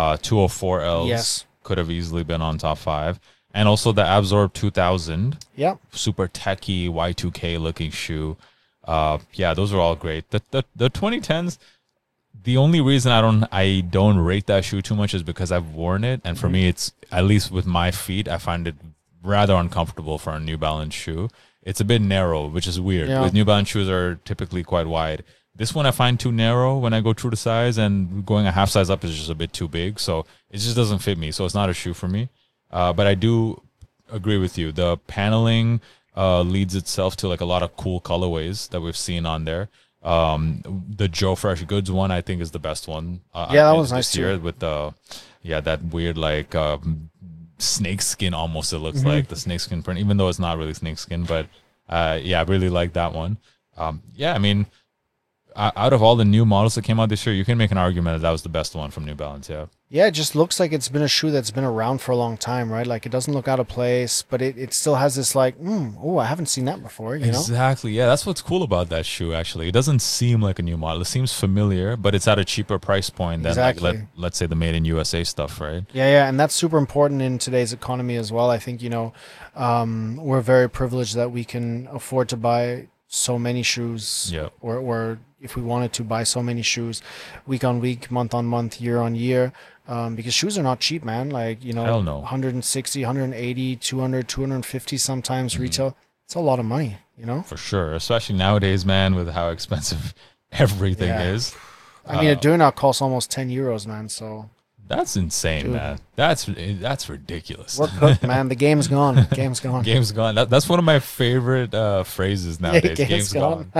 [SPEAKER 1] 204Ls could have easily been on top 5. And also the Absorb 2000. Yeah. Super techy Y2K looking shoe. Those are all great. The 2010s, the only reason I don't rate that shoe too much is because I've worn it, and for me, it's, at least with my feet, I find it rather uncomfortable for a New Balance shoe. It's a bit narrow, which is weird. With New Balance shoes are typically quite wide. This one I find too narrow when I go true to size, and going a half size up is just a bit too big, so it just doesn't fit me. So it's not a shoe for me. But I do agree with you. The paneling leads itself to like a lot of cool colorways that we've seen on there. The Joe Freshgoods one I think is the best one.
[SPEAKER 2] That was nice
[SPEAKER 1] year too. With the that weird like snake skin almost, it looks like the snake skin print, even though it's not really snake skin. But I really like that one. I mean, out of all the new models that came out this year, you can make an argument that was the best one from New Balance.
[SPEAKER 2] Yeah, it just looks like it's been a shoe that's been around for a long time, right? Like it doesn't look out of place, but it still has this like, I haven't seen that before, you know?
[SPEAKER 1] Exactly. Yeah, that's what's cool about that shoe, actually. It doesn't seem like a new model. It seems familiar, but it's at a cheaper price point than like, let's say the Made in USA stuff, right?
[SPEAKER 2] Yeah, and that's super important in today's economy as well. I think, we're very privileged that we can afford to buy so many shoes, or if we wanted to buy so many shoes week on week, month on month, year on year, because shoes are not cheap, man. Like,
[SPEAKER 1] Hell no.
[SPEAKER 2] 160, 180, 200, 250 sometimes retail. It's a lot of money,
[SPEAKER 1] For sure, especially nowadays, man, with how expensive everything is.
[SPEAKER 2] I mean, a donut costs almost 10 euros, man. So
[SPEAKER 1] That's insane,
[SPEAKER 2] Dude.
[SPEAKER 1] man. That's ridiculous.
[SPEAKER 2] we're cooked, man. The game's gone. Game's gone.
[SPEAKER 1] Game's gone. That's one of my favorite phrases nowadays.
[SPEAKER 2] Game's
[SPEAKER 1] Game's gone.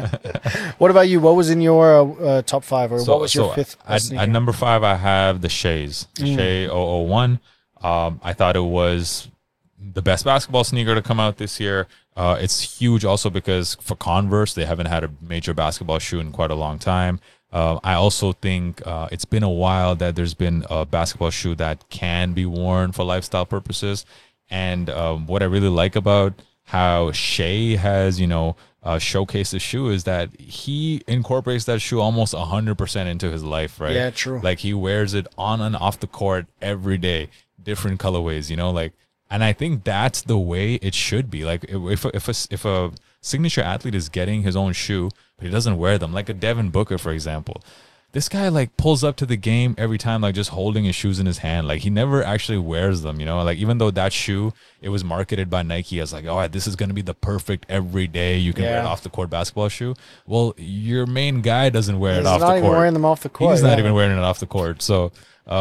[SPEAKER 2] What about you? What was in your top 5, or what was your fifth?
[SPEAKER 1] At number 5, I have the Shays, the Shay 001. I thought it was the best basketball sneaker to come out this year. It's huge also because for Converse, they haven't had a major basketball shoe in quite a long time. I also think it's been a while that there's been a basketball shoe that can be worn for lifestyle purposes. And what I really like about how Shay has, showcased the shoe is that he incorporates that shoe almost 100% into his life, right?
[SPEAKER 2] Yeah, true.
[SPEAKER 1] Like he wears it on and off the court every day, different colorways, and I think that's the way it should be. Like if a signature athlete is getting his own shoe, but he doesn't wear them, like a Devin Booker, for example, this guy like pulls up to the game every time, like just holding his shoes in his hand. Like he never actually wears them, like even though that shoe, it was marketed by Nike as like, oh, this is going to be the perfect everyday you can wear it off the court basketball shoe. Well, your main guy doesn't wear it off the court.
[SPEAKER 2] He's not even wearing them off the court.
[SPEAKER 1] He's not even wearing it off the court. So,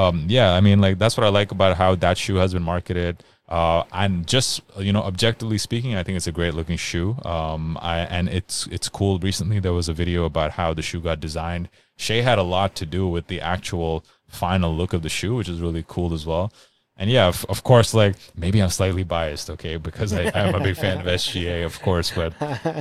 [SPEAKER 1] I mean, like that's what I like about how that shoe has been marketed. And just objectively speaking, I think it's a great looking shoe. And it's cool. Recently, there was a video about how the shoe got designed. Shay had a lot to do with the actual final look of the shoe, which is really cool as well. And yeah, of course, like maybe I'm slightly biased, okay, because I'm a big fan of SGA, of course, but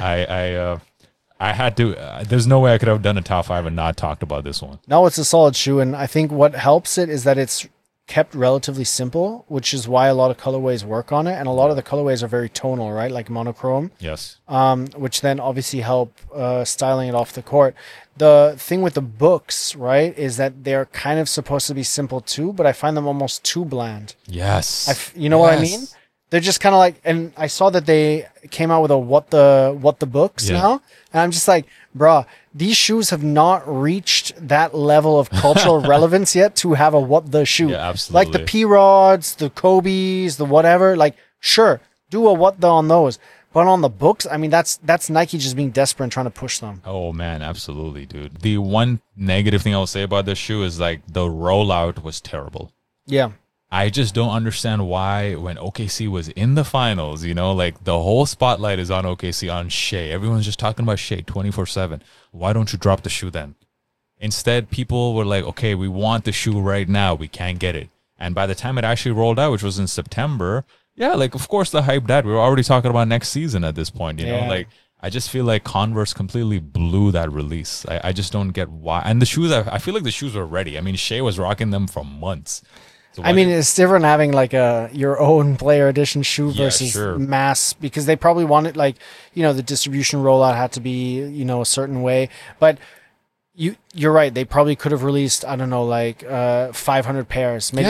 [SPEAKER 1] I had to. There's no way I could have done a top 5 and not talked about this one.
[SPEAKER 2] No, it's a solid shoe, and I think what helps it is that it's kept relatively simple, which is why a lot of colorways work on it, and a lot of the colorways are very tonal, right? Like monochrome.
[SPEAKER 1] Yes.
[SPEAKER 2] Which then obviously help styling it off the court. The thing with the books, right, is that they're kind of supposed to be simple too, but I find them almost too bland.
[SPEAKER 1] Yes.
[SPEAKER 2] You know what I mean? They're just kind of like, and I saw that they came out with a what the books now, and I'm just like, bruh, these shoes have not reached that level of cultural relevance yet to have a what the shoe.
[SPEAKER 1] Yeah, absolutely.
[SPEAKER 2] Like the P-Rods, the Kobe's, the whatever. Like, sure, do a what the on those, but on the books, I mean, that's Nike just being desperate and trying to push them.
[SPEAKER 1] Oh man, absolutely, dude. The one negative thing I will say about this shoe is like the rollout was terrible.
[SPEAKER 2] Yeah.
[SPEAKER 1] I just don't understand why when OKC was in the finals, like the whole spotlight is on OKC, on Shea. Everyone's just talking about Shea 24/7. Why don't you drop the shoe then? Instead, people were like, okay, we want the shoe right now. We can't get it. And by the time it actually rolled out, which was in September, yeah, like, of course the hype died. We were already talking about next season at this point, you know? Like, I just feel like Converse completely blew that release. I just don't get why. And the shoes, I feel like the shoes were ready. I mean, Shea was rocking them for months.
[SPEAKER 2] I mean, it's different having like your own player edition shoe versus mass, because they probably wanted the distribution rollout had to be, a certain way. But you're right. They probably could have released, I don't know, like 500 pairs. Maybe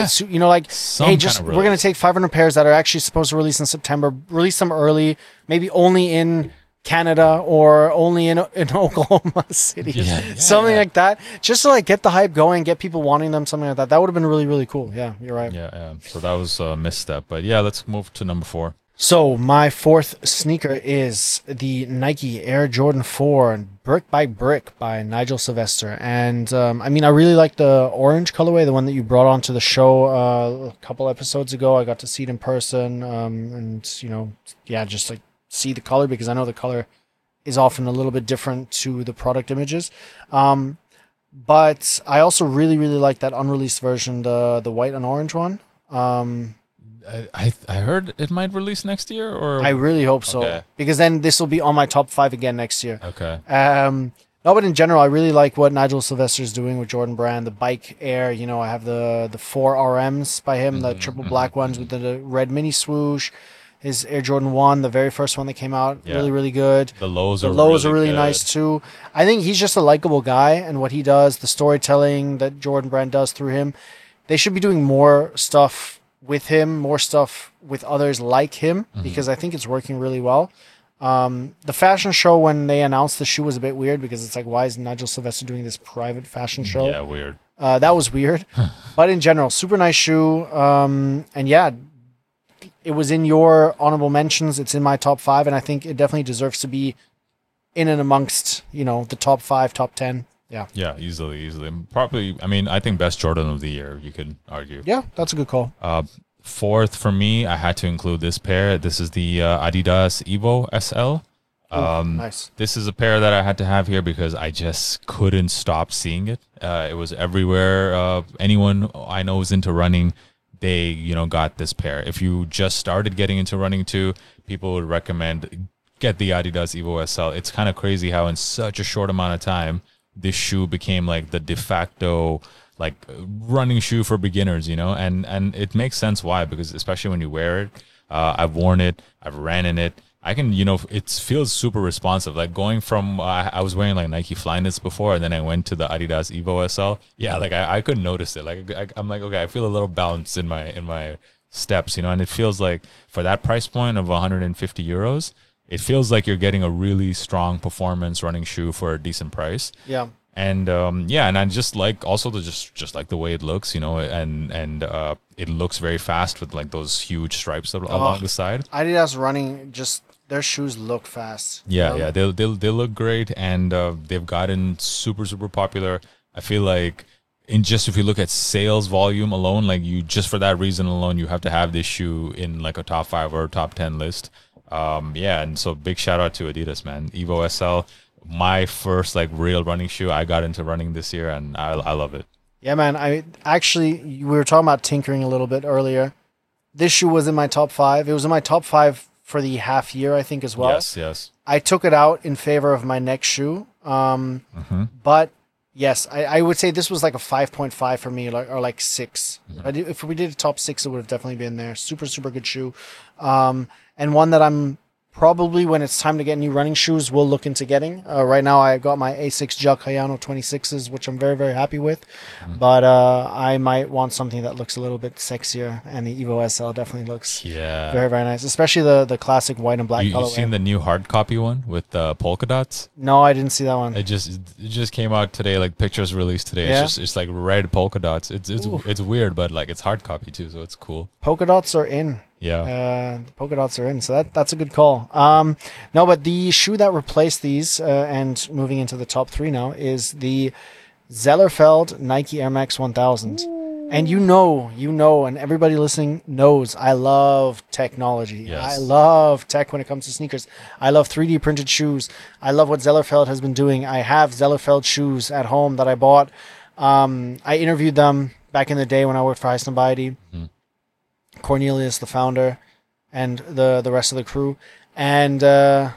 [SPEAKER 2] we're going to take 500 pairs that are actually supposed to release in September, release them early, maybe only in Canada or only in Oklahoma City, something like that, just to like get the hype going, get people wanting them, something like that. That would have been really, really cool. Yeah, you're right.
[SPEAKER 1] Yeah. So that was a misstep, but yeah, let's move to number 4.
[SPEAKER 2] So my 4th sneaker is the Nike Air Jordan 4 Brick by Brick by Nigel Sylvester. And I mean, I really like the orange colorway, the one that you brought onto the show a couple episodes ago. I got to see it in person, and just like see the color, because I know the color is often a little bit different to the product images. But I also really, really like that unreleased version, the white and orange one.
[SPEAKER 1] I heard it might release next year, or
[SPEAKER 2] I really hope so, because then this will be on my top 5 again next year.
[SPEAKER 1] Okay.
[SPEAKER 2] No, but in general, I really like what Nigel Sylvester is doing with Jordan Brand, the Bike Air. I have the 4 RMs by him, the triple black ones with the red mini swoosh. His Air Jordan 1, the very first one that came out, really, really good.
[SPEAKER 1] The lows are
[SPEAKER 2] really nice too. I think he's just a likable guy, and what he does, the storytelling that Jordan Brand does through him, they should be doing more stuff with him, more stuff with others like him, because I think it's working really well. The fashion show, when they announced the shoe, was a bit weird, because it's like, why is Nigel Sylvester doing this private fashion show?
[SPEAKER 1] Yeah, weird.
[SPEAKER 2] That was weird. But in general, super nice shoe. And yeah, it was in your honorable mentions. It's in my top 5, and I think it definitely deserves to be in and amongst, the top 5, top 10
[SPEAKER 1] Yeah, easily. Probably, I mean, I think best Jordan of the year, you could argue.
[SPEAKER 2] Yeah, that's a good call.
[SPEAKER 1] Fourth for me, I had to include this pair. This is the Adidas Evo SL.
[SPEAKER 2] Nice.
[SPEAKER 1] This is a pair that I had to have here because I just couldn't stop seeing it. It was everywhere. Anyone I know who's into running, they got this pair. If you just started getting into running too, people would recommend get the Adidas Evo SL. It's kind of crazy how in such a short amount of time this shoe became like the de facto like running shoe for beginners, and it makes sense why, because especially when you wear it, I've worn it, I've ran in it. I can, it feels super responsive. Like going from, I was wearing like Nike Flyknits before, and then I went to the Adidas Evo SL. Yeah, like I couldn't notice it. Like I'm like, okay, I feel a little bounce in my steps, and it feels like for that price point of 150 euros, it feels like you're getting a really strong performance running shoe for a decent price.
[SPEAKER 2] Yeah.
[SPEAKER 1] And and I just like also just like the way it looks, and it looks very fast with like those huge stripes along the side.
[SPEAKER 2] Adidas running, just their shoes look fast.
[SPEAKER 1] Yeah, they look great, and they've gotten super popular. I feel like if you look at sales volume alone, like you just for that reason alone, you have to have this shoe in like a top 5 or top 10 list. And so big shout out to Adidas, man. Evo SL. My first like real running shoe. I got into running this year, and I love it.
[SPEAKER 2] Yeah, man. We were talking about tinkering a little bit earlier. This shoe was in my top 5. It was in my top 5 for the half year, I think, as well.
[SPEAKER 1] Yes.
[SPEAKER 2] I took it out in favor of my next shoe. But yes, I would say this was like a 5.5 for me, or like 6. Mm-hmm. If we did a top 6, it would have definitely been there. Super good shoe, and one that I'm probably, when it's time to get new running shoes, will look into getting. Right now, I got my Asics Gel Kayano 26s, which I'm very, very happy with. But I might want something that looks a little bit sexier, and the Evo SL definitely looks very, very nice, especially the classic white and black colorway.
[SPEAKER 1] You seen the new hard copy one with polka dots?
[SPEAKER 2] No, I didn't see that one.
[SPEAKER 1] It just came out today. Like pictures released today.
[SPEAKER 2] Yeah?
[SPEAKER 1] It's like red polka dots. It's weird, but like it's hard copy too, so it's cool.
[SPEAKER 2] Polka dots are in.
[SPEAKER 1] Yeah.
[SPEAKER 2] Polka dots are in, so that's a good call. No, but the shoe that replaced these, and moving into the top 3 now, is the Zellerfeld Nike Air Max 1000. And you know, and everybody listening knows, I love technology.
[SPEAKER 1] Yes.
[SPEAKER 2] I love tech when it comes to sneakers. I love 3D printed shoes. I love what Zellerfeld has been doing. I have Zellerfeld shoes at home that I bought. I interviewed them back in the day when I worked for Highsnobiety. Cornelius, the founder, and the rest of the crew, and I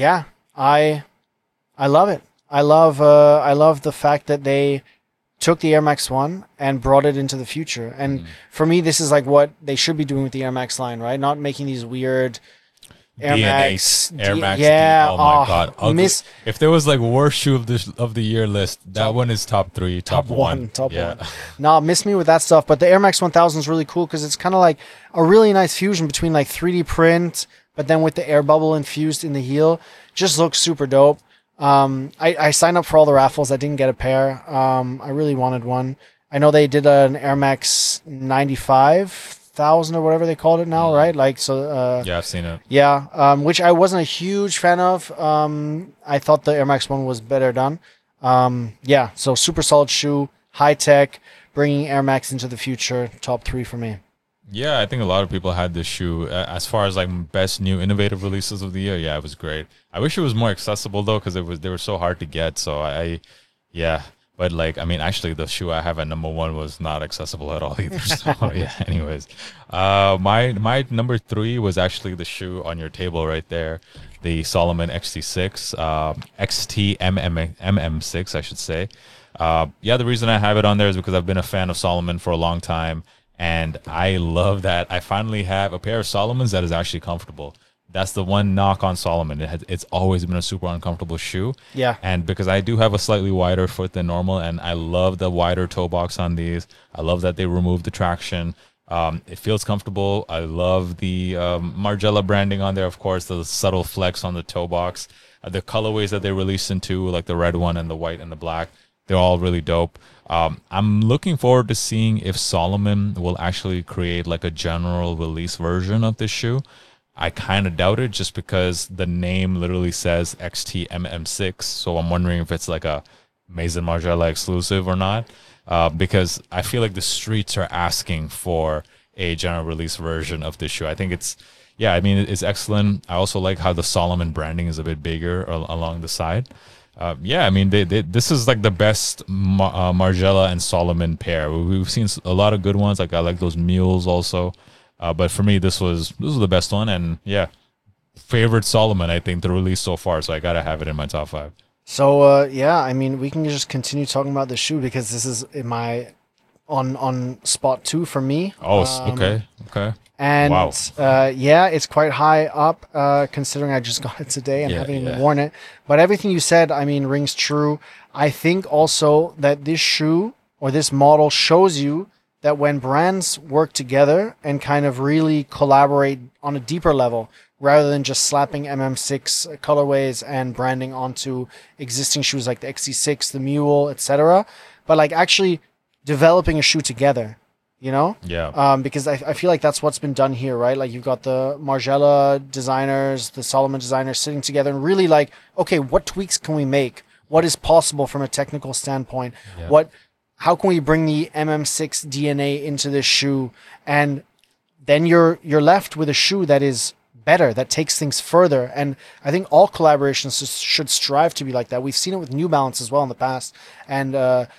[SPEAKER 2] love it. I love the fact that they took the Air Max 1 and brought it into the future. And for me, this is like what they should be doing with the Air Max line, right? Not making these weird Air Max.
[SPEAKER 1] Yeah. Oh my God. If there was like worst shoe of the year list, that one is top 3, top 1.
[SPEAKER 2] Top 1. Nah, miss me with that stuff. But the Air Max 1000 is really cool because it's kind of like a really nice fusion between like 3D print, but then with the air bubble infused in the heel. Just looks super dope. I signed up for all the raffles. I didn't get a pair. I really wanted one. I know they did an Air Max 95,000 or whatever they called it now, right? Like, so,
[SPEAKER 1] yeah, I've seen it.
[SPEAKER 2] Yeah. Which I wasn't a huge fan of. I thought the Air Max 1 was better done. So super solid shoe, high tech, bringing Air Max into the future. Top 3 for me.
[SPEAKER 1] Yeah, I think a lot of people had this shoe. As far as like best new innovative releases of the year, yeah, it was great. I wish it was more accessible though, because they were so hard to get. So but like, I mean, actually, the shoe I have at number 1 was not accessible at all either. So yeah. Anyways, my number 3 was actually the shoe on your table right there, the Salomon XT6, XTMM6, I should say. The reason I have it on there is because I've been a fan of Salomon for a long time. And I love that I finally have a pair of Salomons that is actually comfortable. That's the one knock on Salomon. It's always been a super uncomfortable shoe.
[SPEAKER 2] Yeah.
[SPEAKER 1] And because I do have a slightly wider foot than normal, and I love the wider toe box on these. I love that they removed the traction. It feels comfortable. I love the Margiela branding on there, of course, the subtle flex on the toe box. The colorways that they released into, like the red one and the white and the black, they're all really dope. I'm looking forward to seeing if Salomon will actually create like a general release version of this shoe. I kind of doubt it just because the name literally says XTMM6. So I'm wondering if it's like a Maison Margiela exclusive or not, because I feel like the streets are asking for a general release version of this shoe. I think it's, yeah, I mean, it's excellent. I also like how the Solomon branding is a bit bigger along the side. Yeah, I mean, this is like the best Margiela and Solomon pair. We've seen a lot of good ones. Like I like those mules also, but for me, this was the best one. And yeah, favorite Solomon, I think, the release so far. So I gotta have it in my top 5.
[SPEAKER 2] So yeah, I mean, we can just continue talking about the shoe because this is in my on spot 2 for me.
[SPEAKER 1] Oh, okay.
[SPEAKER 2] And
[SPEAKER 1] Wow.
[SPEAKER 2] yeah, it's quite high up considering I just got it today and
[SPEAKER 1] Yeah,
[SPEAKER 2] haven't even
[SPEAKER 1] yeah.
[SPEAKER 2] worn it. But everything you said, I mean, rings true. I think also that this shoe or this model shows you that when brands work together and kind of really collaborate on a deeper level, rather than just slapping MM6 colorways and branding onto existing shoes like the XC6, the Mule, etc., but like actually developing a shoe together, you know?
[SPEAKER 1] Yeah.
[SPEAKER 2] Because I feel like that's what's been done here, right? Like you've got the Margiela designers, the Solomon designers sitting together and really like, okay, what tweaks can we make? What is possible from a technical standpoint?
[SPEAKER 1] Yeah.
[SPEAKER 2] How can we bring the MM6 DNA into this shoe? And then you're left with a shoe that is better, that takes things further. And I think all collaborations should strive to be like that. We've seen it with New Balance as well in the past. And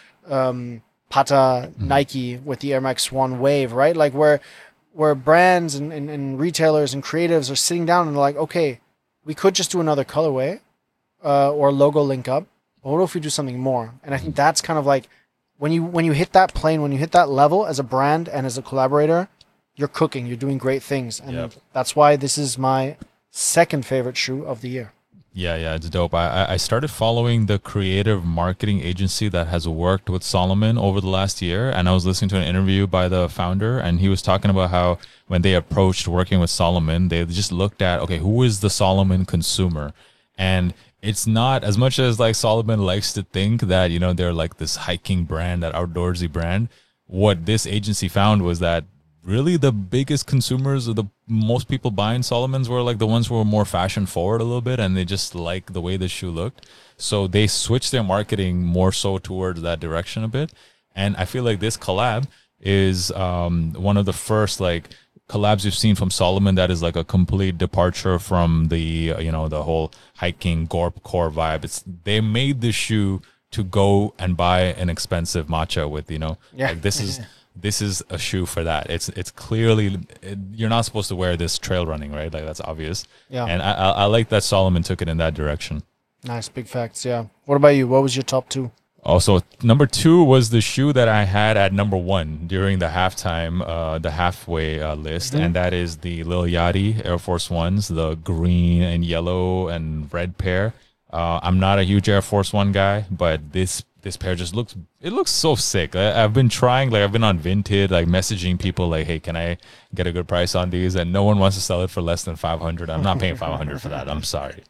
[SPEAKER 2] Pata Nike with the Air Max 1 Wave, right? Like where brands and retailers and creatives are sitting down and they're like, okay, we could just do another colorway or logo link up, but what if we do something more? And I think that's kind of like when you hit that plane, when you hit that level as a brand and as a collaborator, you're cooking, you're doing great things. And that's why this is my second favorite shoe of the year.
[SPEAKER 1] Yeah, it's dope. I started following the creative marketing agency that has worked with Solomon over the last year, and I was listening to an interview by the founder, and he was talking about how when they approached working with Solomon, they just looked at, okay, who is the Solomon consumer? And it's not as much as like Solomon likes to think that, you know, they're like this hiking brand, that outdoorsy brand. What this agency found was that really the biggest consumers, or the most people buying Solomons, were like the ones who were more fashion forward a little bit, and they just like the way the shoe looked. So they switched their marketing more so towards that direction a bit. And I feel like this collab is one of the first like collabs you've seen from Solomon that is like a complete departure from the you know, the whole hiking Gorp core vibe. They made this shoe to go and buy an expensive matcha with, you know, like this is a shoe for that. It's clearly, you're not supposed to wear this trail running, right? Like that's obvious.
[SPEAKER 2] Yeah.
[SPEAKER 1] And I like that Solomon took it in that direction.
[SPEAKER 2] Nice, big facts. Yeah. What about you? What was your top 2?
[SPEAKER 1] Also, number 2 was the shoe that I had at number 1 during the halftime, the halfway list, and that is the Lil Yachty Air Force Ones, the green and yellow and red pair. I'm not a huge Air Force One guy, but this pair just looks so sick. I've been trying, like I've been on Vinted, like messaging people like, hey, can I get a good price on these? And no one wants to sell it for less than 500. I'm not paying 500 for that. I'm sorry.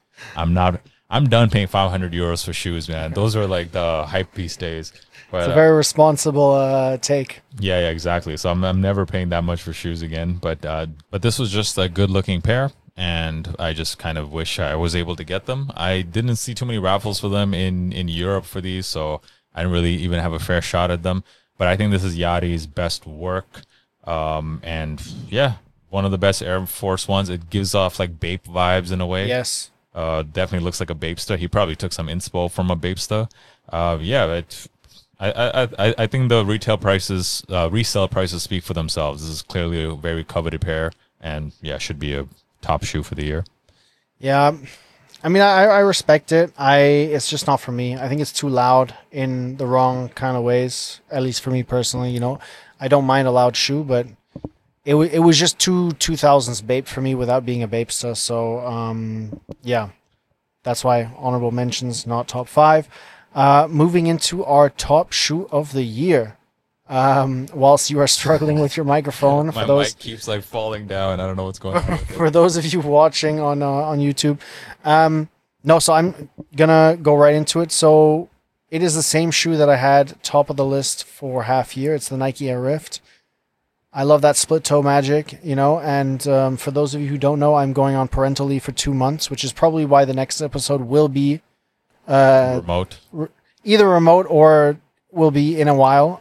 [SPEAKER 1] I'm done paying 500 euros for shoes, man. Those are like the hype piece days. But,
[SPEAKER 2] It's a very responsible take.
[SPEAKER 1] yeah, exactly. So I'm never paying that much for shoes again. But this was just a good looking pair, and I just kind of wish I was able to get them. I didn't see too many raffles for them in Europe for these, so I didn't really even have a fair shot at them. But I think this is Yachty's best work. And yeah, one of the best Air Force Ones. It gives off like Bape vibes in a way.
[SPEAKER 2] Yes.
[SPEAKER 1] Definitely looks like a Bapesta. He probably took some inspo from a Bapesta. Yeah, I think the resale prices speak for themselves. This is clearly a very coveted pair, and yeah, should be a top shoe for the year.
[SPEAKER 2] Yeah. I mean, I respect it. It's just not for me. I think it's too loud in the wrong kind of ways, at least for me personally. You know, I don't mind a loud shoe, but it was just too 2000s Bape for me without being a Bapesta. So, yeah, that's why honorable mentions, not top 5. Moving into our top shoe of the year. Whilst you are struggling with your microphone,
[SPEAKER 1] My mic keeps like falling down. I don't know what's going on.
[SPEAKER 2] for those of you watching on YouTube. No, so I'm gonna go right into it. So it is the same shoe that I had top of the list for half year. It's the Nike Air Rift. I love that split toe magic, you know, and for those of you who don't know, I'm going on parental leave for 2 months, which is probably why the next episode will be
[SPEAKER 1] Remote.
[SPEAKER 2] either remote or will be in a while.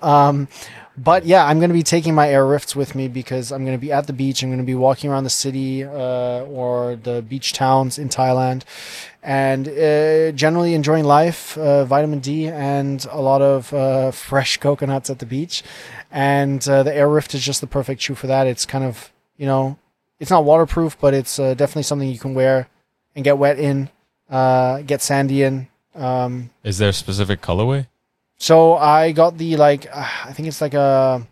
[SPEAKER 2] But yeah, I'm going to be taking my Air Rifts with me because I'm going to be at the beach. I'm going to be walking around the city or the beach towns in Thailand and generally enjoying life, vitamin D, and a lot of fresh coconuts at the beach. And the Air Rift is just the perfect shoe for that. It's kind of, it's not waterproof, but it's definitely something you can wear and get wet in, get sandy in.
[SPEAKER 1] Is there a specific colorway?
[SPEAKER 2] So I got the I think it's like a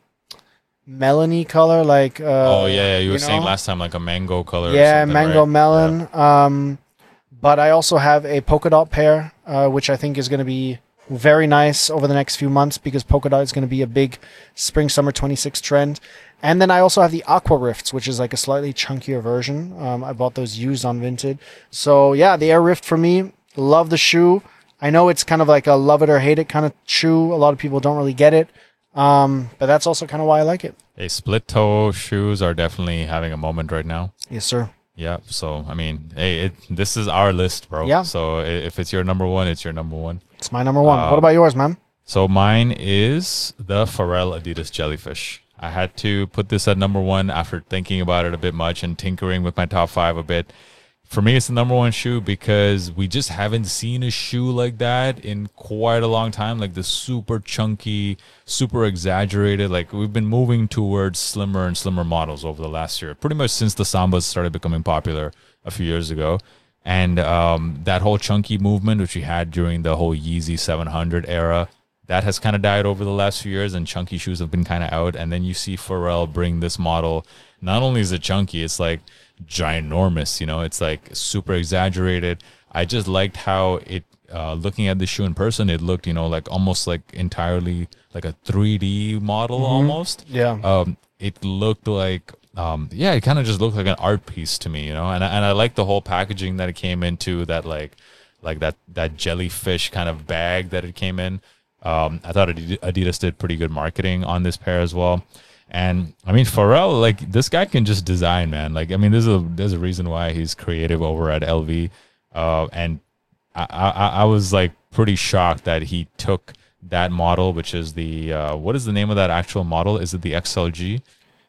[SPEAKER 2] melony color, like
[SPEAKER 1] oh yeah, you were saying last time like a mango color.
[SPEAKER 2] Yeah,
[SPEAKER 1] or something,
[SPEAKER 2] mango
[SPEAKER 1] right?
[SPEAKER 2] melon.
[SPEAKER 1] Yeah.
[SPEAKER 2] But I also have a polka dot pair, which I think is going to be very nice over the next few months because polka dot is going to be a big spring summer 26 trend. And then I also have the Aqua Rifts, which is like a slightly chunkier version. I bought those used on Vinted. So yeah, the Air Rift for me, love the shoe. I know it's kind of like a love it or hate it kind of shoe. A lot of people don't really get it. But that's also kind of why I like it.
[SPEAKER 1] Hey, split toe shoes are definitely having a moment right now.
[SPEAKER 2] Yes, sir.
[SPEAKER 1] Yeah. So, I mean, hey, this is our list, bro.
[SPEAKER 2] Yeah.
[SPEAKER 1] So if it's your number one, it's your number one.
[SPEAKER 2] It's my number one. What about yours, man?
[SPEAKER 1] So mine is the Pharrell Adidas Jellyfish. I had to put this at number one after thinking about it a bit much and tinkering with my top five a bit. For me, it's the number one shoe because we just haven't seen a shoe like that in quite a long time. Like the super chunky, super exaggerated. Like we've been moving towards slimmer and slimmer models over the last year, pretty much since the Sambas started becoming popular a few years ago. And that whole chunky movement, which we had during the whole Yeezy 700 era, that has kind of died over the last few years, and chunky shoes have been kind of out. And then you see Pharrell bring this model. Not only is it chunky, it's like ginormous, it's like super exaggerated. I just liked how it looking at the shoe in person, it looked like almost like entirely like a 3D model almost. It looked like it kind of just looked like an art piece to me, and I like the whole packaging that it came into, that like that jellyfish kind of bag that it came in. I thought Adidas did pretty good marketing on this pair as well. And I mean, Pharrell, like this guy can just design, man. Like, I mean, there's a reason why he's creative over at LV. And I was like pretty shocked that he took that model, which is the, what is the name of that actual model? Is it the XLG?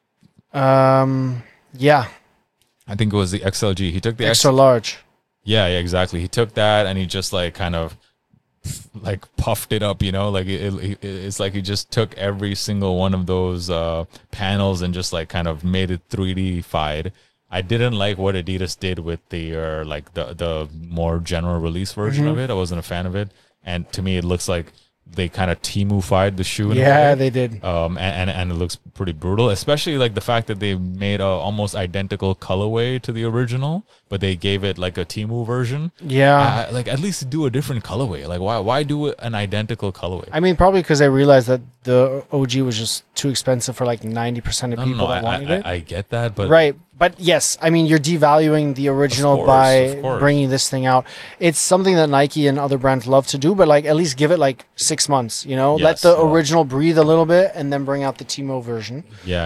[SPEAKER 2] Yeah.
[SPEAKER 1] I think it was the XLG. He took the
[SPEAKER 2] extra large.
[SPEAKER 1] Yeah, exactly. He took that and he just like kind of like puffed it up, like it's like he just took every single one of those panels and just like kind of made it 3D-fied. I didn't like what Adidas did with the like the more general release version of it. I wasn't a fan of it, and to me it looks like they kind of Temu-fied the shoe.
[SPEAKER 2] Yeah, they did.
[SPEAKER 1] And it looks pretty brutal, especially like the fact that they made a almost identical colorway to the original, but they gave it like a Temu version.
[SPEAKER 2] Yeah.
[SPEAKER 1] Like at least do a different colorway. Like why do an identical colorway?
[SPEAKER 2] I mean, probably because they realized that the OG was just too expensive for like 90% of people that wanted it.
[SPEAKER 1] I get that, but
[SPEAKER 2] right. But yes, I mean, you're devaluing the original by bringing this thing out. It's something that Nike and other brands love to do, but like at least give it like 6 months, let the original breathe a little bit and then bring out the Temu version.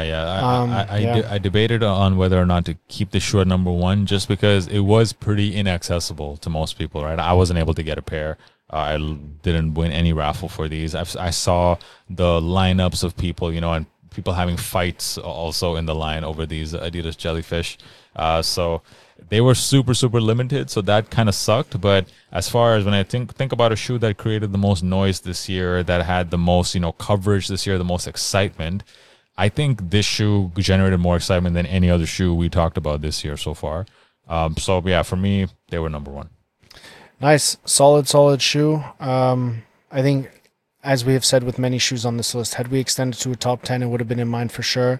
[SPEAKER 1] I debated on whether or not to keep the shoe at number one just because it was pretty inaccessible to most people, right? I wasn't able to get a pair. I didn't win any raffle for these. I saw the lineups of people, and people having fights also in the line over these Adidas Jellyfish. So they were super, super limited. So that kind of sucked. But as far as when I think about a shoe that created the most noise this year, that had the most, coverage this year, the most excitement, I think this shoe generated more excitement than any other shoe we talked about this year so far. So yeah, for me, they were number one.
[SPEAKER 2] Nice. Solid shoe. I think, as we have said with many shoes on this list, had we extended to a top 10, it would have been in mine for sure.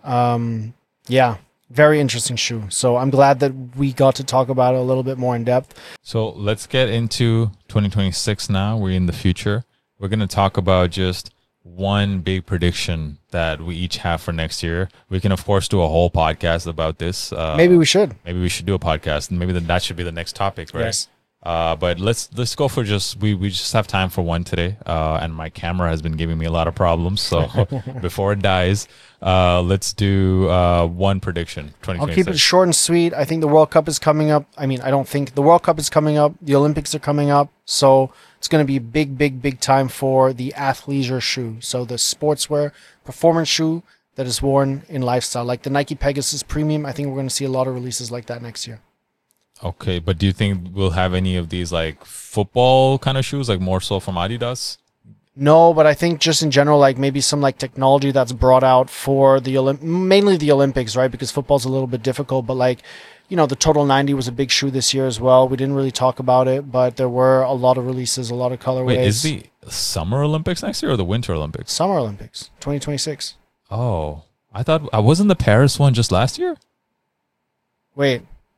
[SPEAKER 1] Yeah.
[SPEAKER 2] Very interesting shoe. So I'm glad that we got to talk about it a little bit more in depth.
[SPEAKER 1] So let's get into 2026 now. We're in the future. We're going to talk about just one big prediction that we each have for next year. We can, of course, do a whole podcast about this.
[SPEAKER 2] Maybe we should.
[SPEAKER 1] Maybe we should do a podcast, and maybe that should be the next topic, right?
[SPEAKER 2] Yes.
[SPEAKER 1] But let's go for we just have time for one today, and my camera has been giving me a lot of problems. So before it dies, let's do one prediction. 2026.
[SPEAKER 2] I'll keep it short and sweet. I think the World Cup is coming up. I mean, I don't think the World Cup is coming up. The Olympics are coming up. So it's going to be big time for the athleisure shoe. So the sportswear performance shoe that is worn in lifestyle, like the Nike Pegasus Premium. I think we're going to see a lot of releases like that next year.
[SPEAKER 1] Okay, but do you think we'll have any of these like football kind of shoes, like more so from Adidas?
[SPEAKER 2] No, but I think just in general, like maybe some like technology that's brought out for the mainly the Olympics, right? Because football's a little bit difficult, but like, you know, the Total 90 was a big shoe this year as well. We didn't really talk about it, but there were a lot of releases, a lot of colorways.
[SPEAKER 1] Wait, is the Summer Olympics next year or the Winter Olympics?
[SPEAKER 2] Summer Olympics, 2026.
[SPEAKER 1] Oh, I thought I wasn't the Paris one just last year.
[SPEAKER 2] Wait,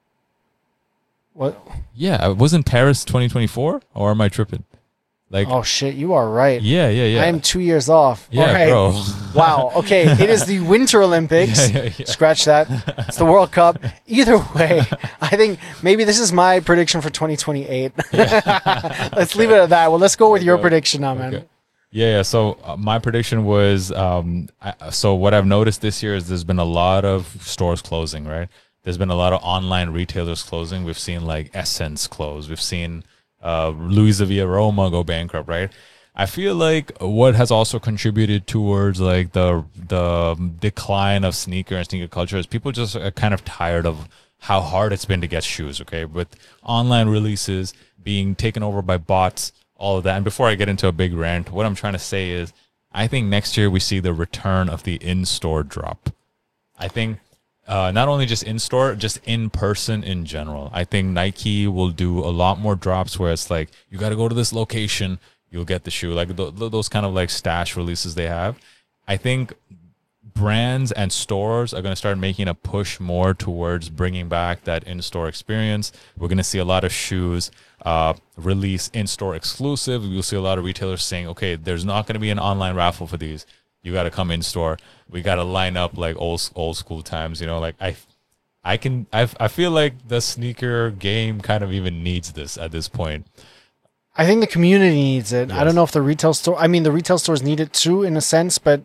[SPEAKER 2] what?
[SPEAKER 1] Yeah, it wasn't Paris 2024, or am I tripping? Like,
[SPEAKER 2] oh shit, you are right.
[SPEAKER 1] yeah.
[SPEAKER 2] I am 2 years off.
[SPEAKER 1] Yeah,
[SPEAKER 2] all right.
[SPEAKER 1] bro.
[SPEAKER 2] Wow. Okay, it is the Winter Olympics.
[SPEAKER 1] Yeah.
[SPEAKER 2] Scratch that. It's the World Cup. Either way, I think maybe this is my prediction for 2028. Let's leave it at that. Well, let's go with your prediction now, man.
[SPEAKER 1] Okay. Yeah. So my prediction was, so what I've noticed this year is there's been a lot of stores closing, right? There's been a lot of online retailers closing. We've seen like Essence close. We've seen Louisa Via Roma go bankrupt, right? I feel like what has also contributed towards like the decline of sneaker and sneaker culture is people just are kind of tired of how hard it's been to get shoes, okay? With online releases being taken over by bots, all of that. And before I get into a big rant, what I'm trying to say is I think next year we see the return of the in-store drop. I think not only just in-store, just in-person in general. I think Nike will do a lot more drops where it's like, you got to go to this location, you'll get the shoe. Like those kind of like stash releases they have. I think brands and stores are going to start making a push more towards bringing back that in-store experience. We're going to see a lot of shoes release in-store exclusive. You'll see a lot of retailers saying, okay, there's not going to be an online raffle for these. You got to come in store. We got to line up like old school times, you know, like I feel like the sneaker game kind of even needs this at this point.
[SPEAKER 2] I think the community needs it.
[SPEAKER 1] Yes.
[SPEAKER 2] I don't know if the retail stores need it too in a sense, but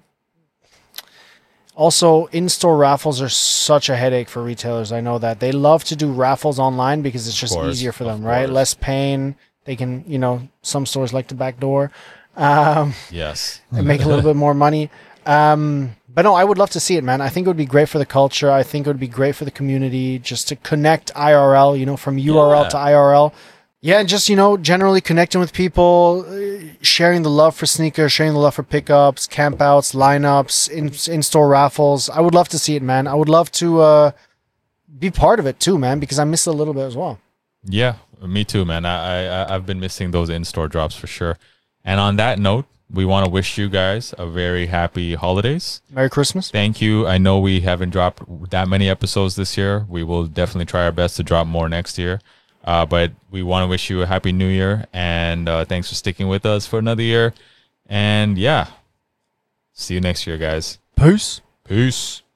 [SPEAKER 2] also in-store raffles are such a headache for retailers. I know that they love to do raffles online because it's just easier for them, right? Less pain. They can, you know, some stores like to backdoor.
[SPEAKER 1] Yes.
[SPEAKER 2] And make a little bit more money. But no, I would love to see it, man. I think it would be great for the culture. I think it would be great for the community just to connect IRL, you know, from URL to IRL. Yeah, and just, you know, generally connecting with people, sharing the love for sneakers, sharing the love for pickups, campouts, lineups, in-store raffles. I would love to see it, man. I would love to be part of it too, man, because I miss it a little bit as well.
[SPEAKER 1] Yeah, me too, man. I've been missing those in-store drops for sure. And on that note, we want to wish you guys a very happy holidays.
[SPEAKER 2] Merry Christmas.
[SPEAKER 1] Thank you. I know we haven't dropped that many episodes this year. We will definitely try our best to drop more next year. But we want to wish you a happy new year. And thanks for sticking with us for another year. And yeah, see you next year, guys.
[SPEAKER 2] Peace.
[SPEAKER 1] Peace.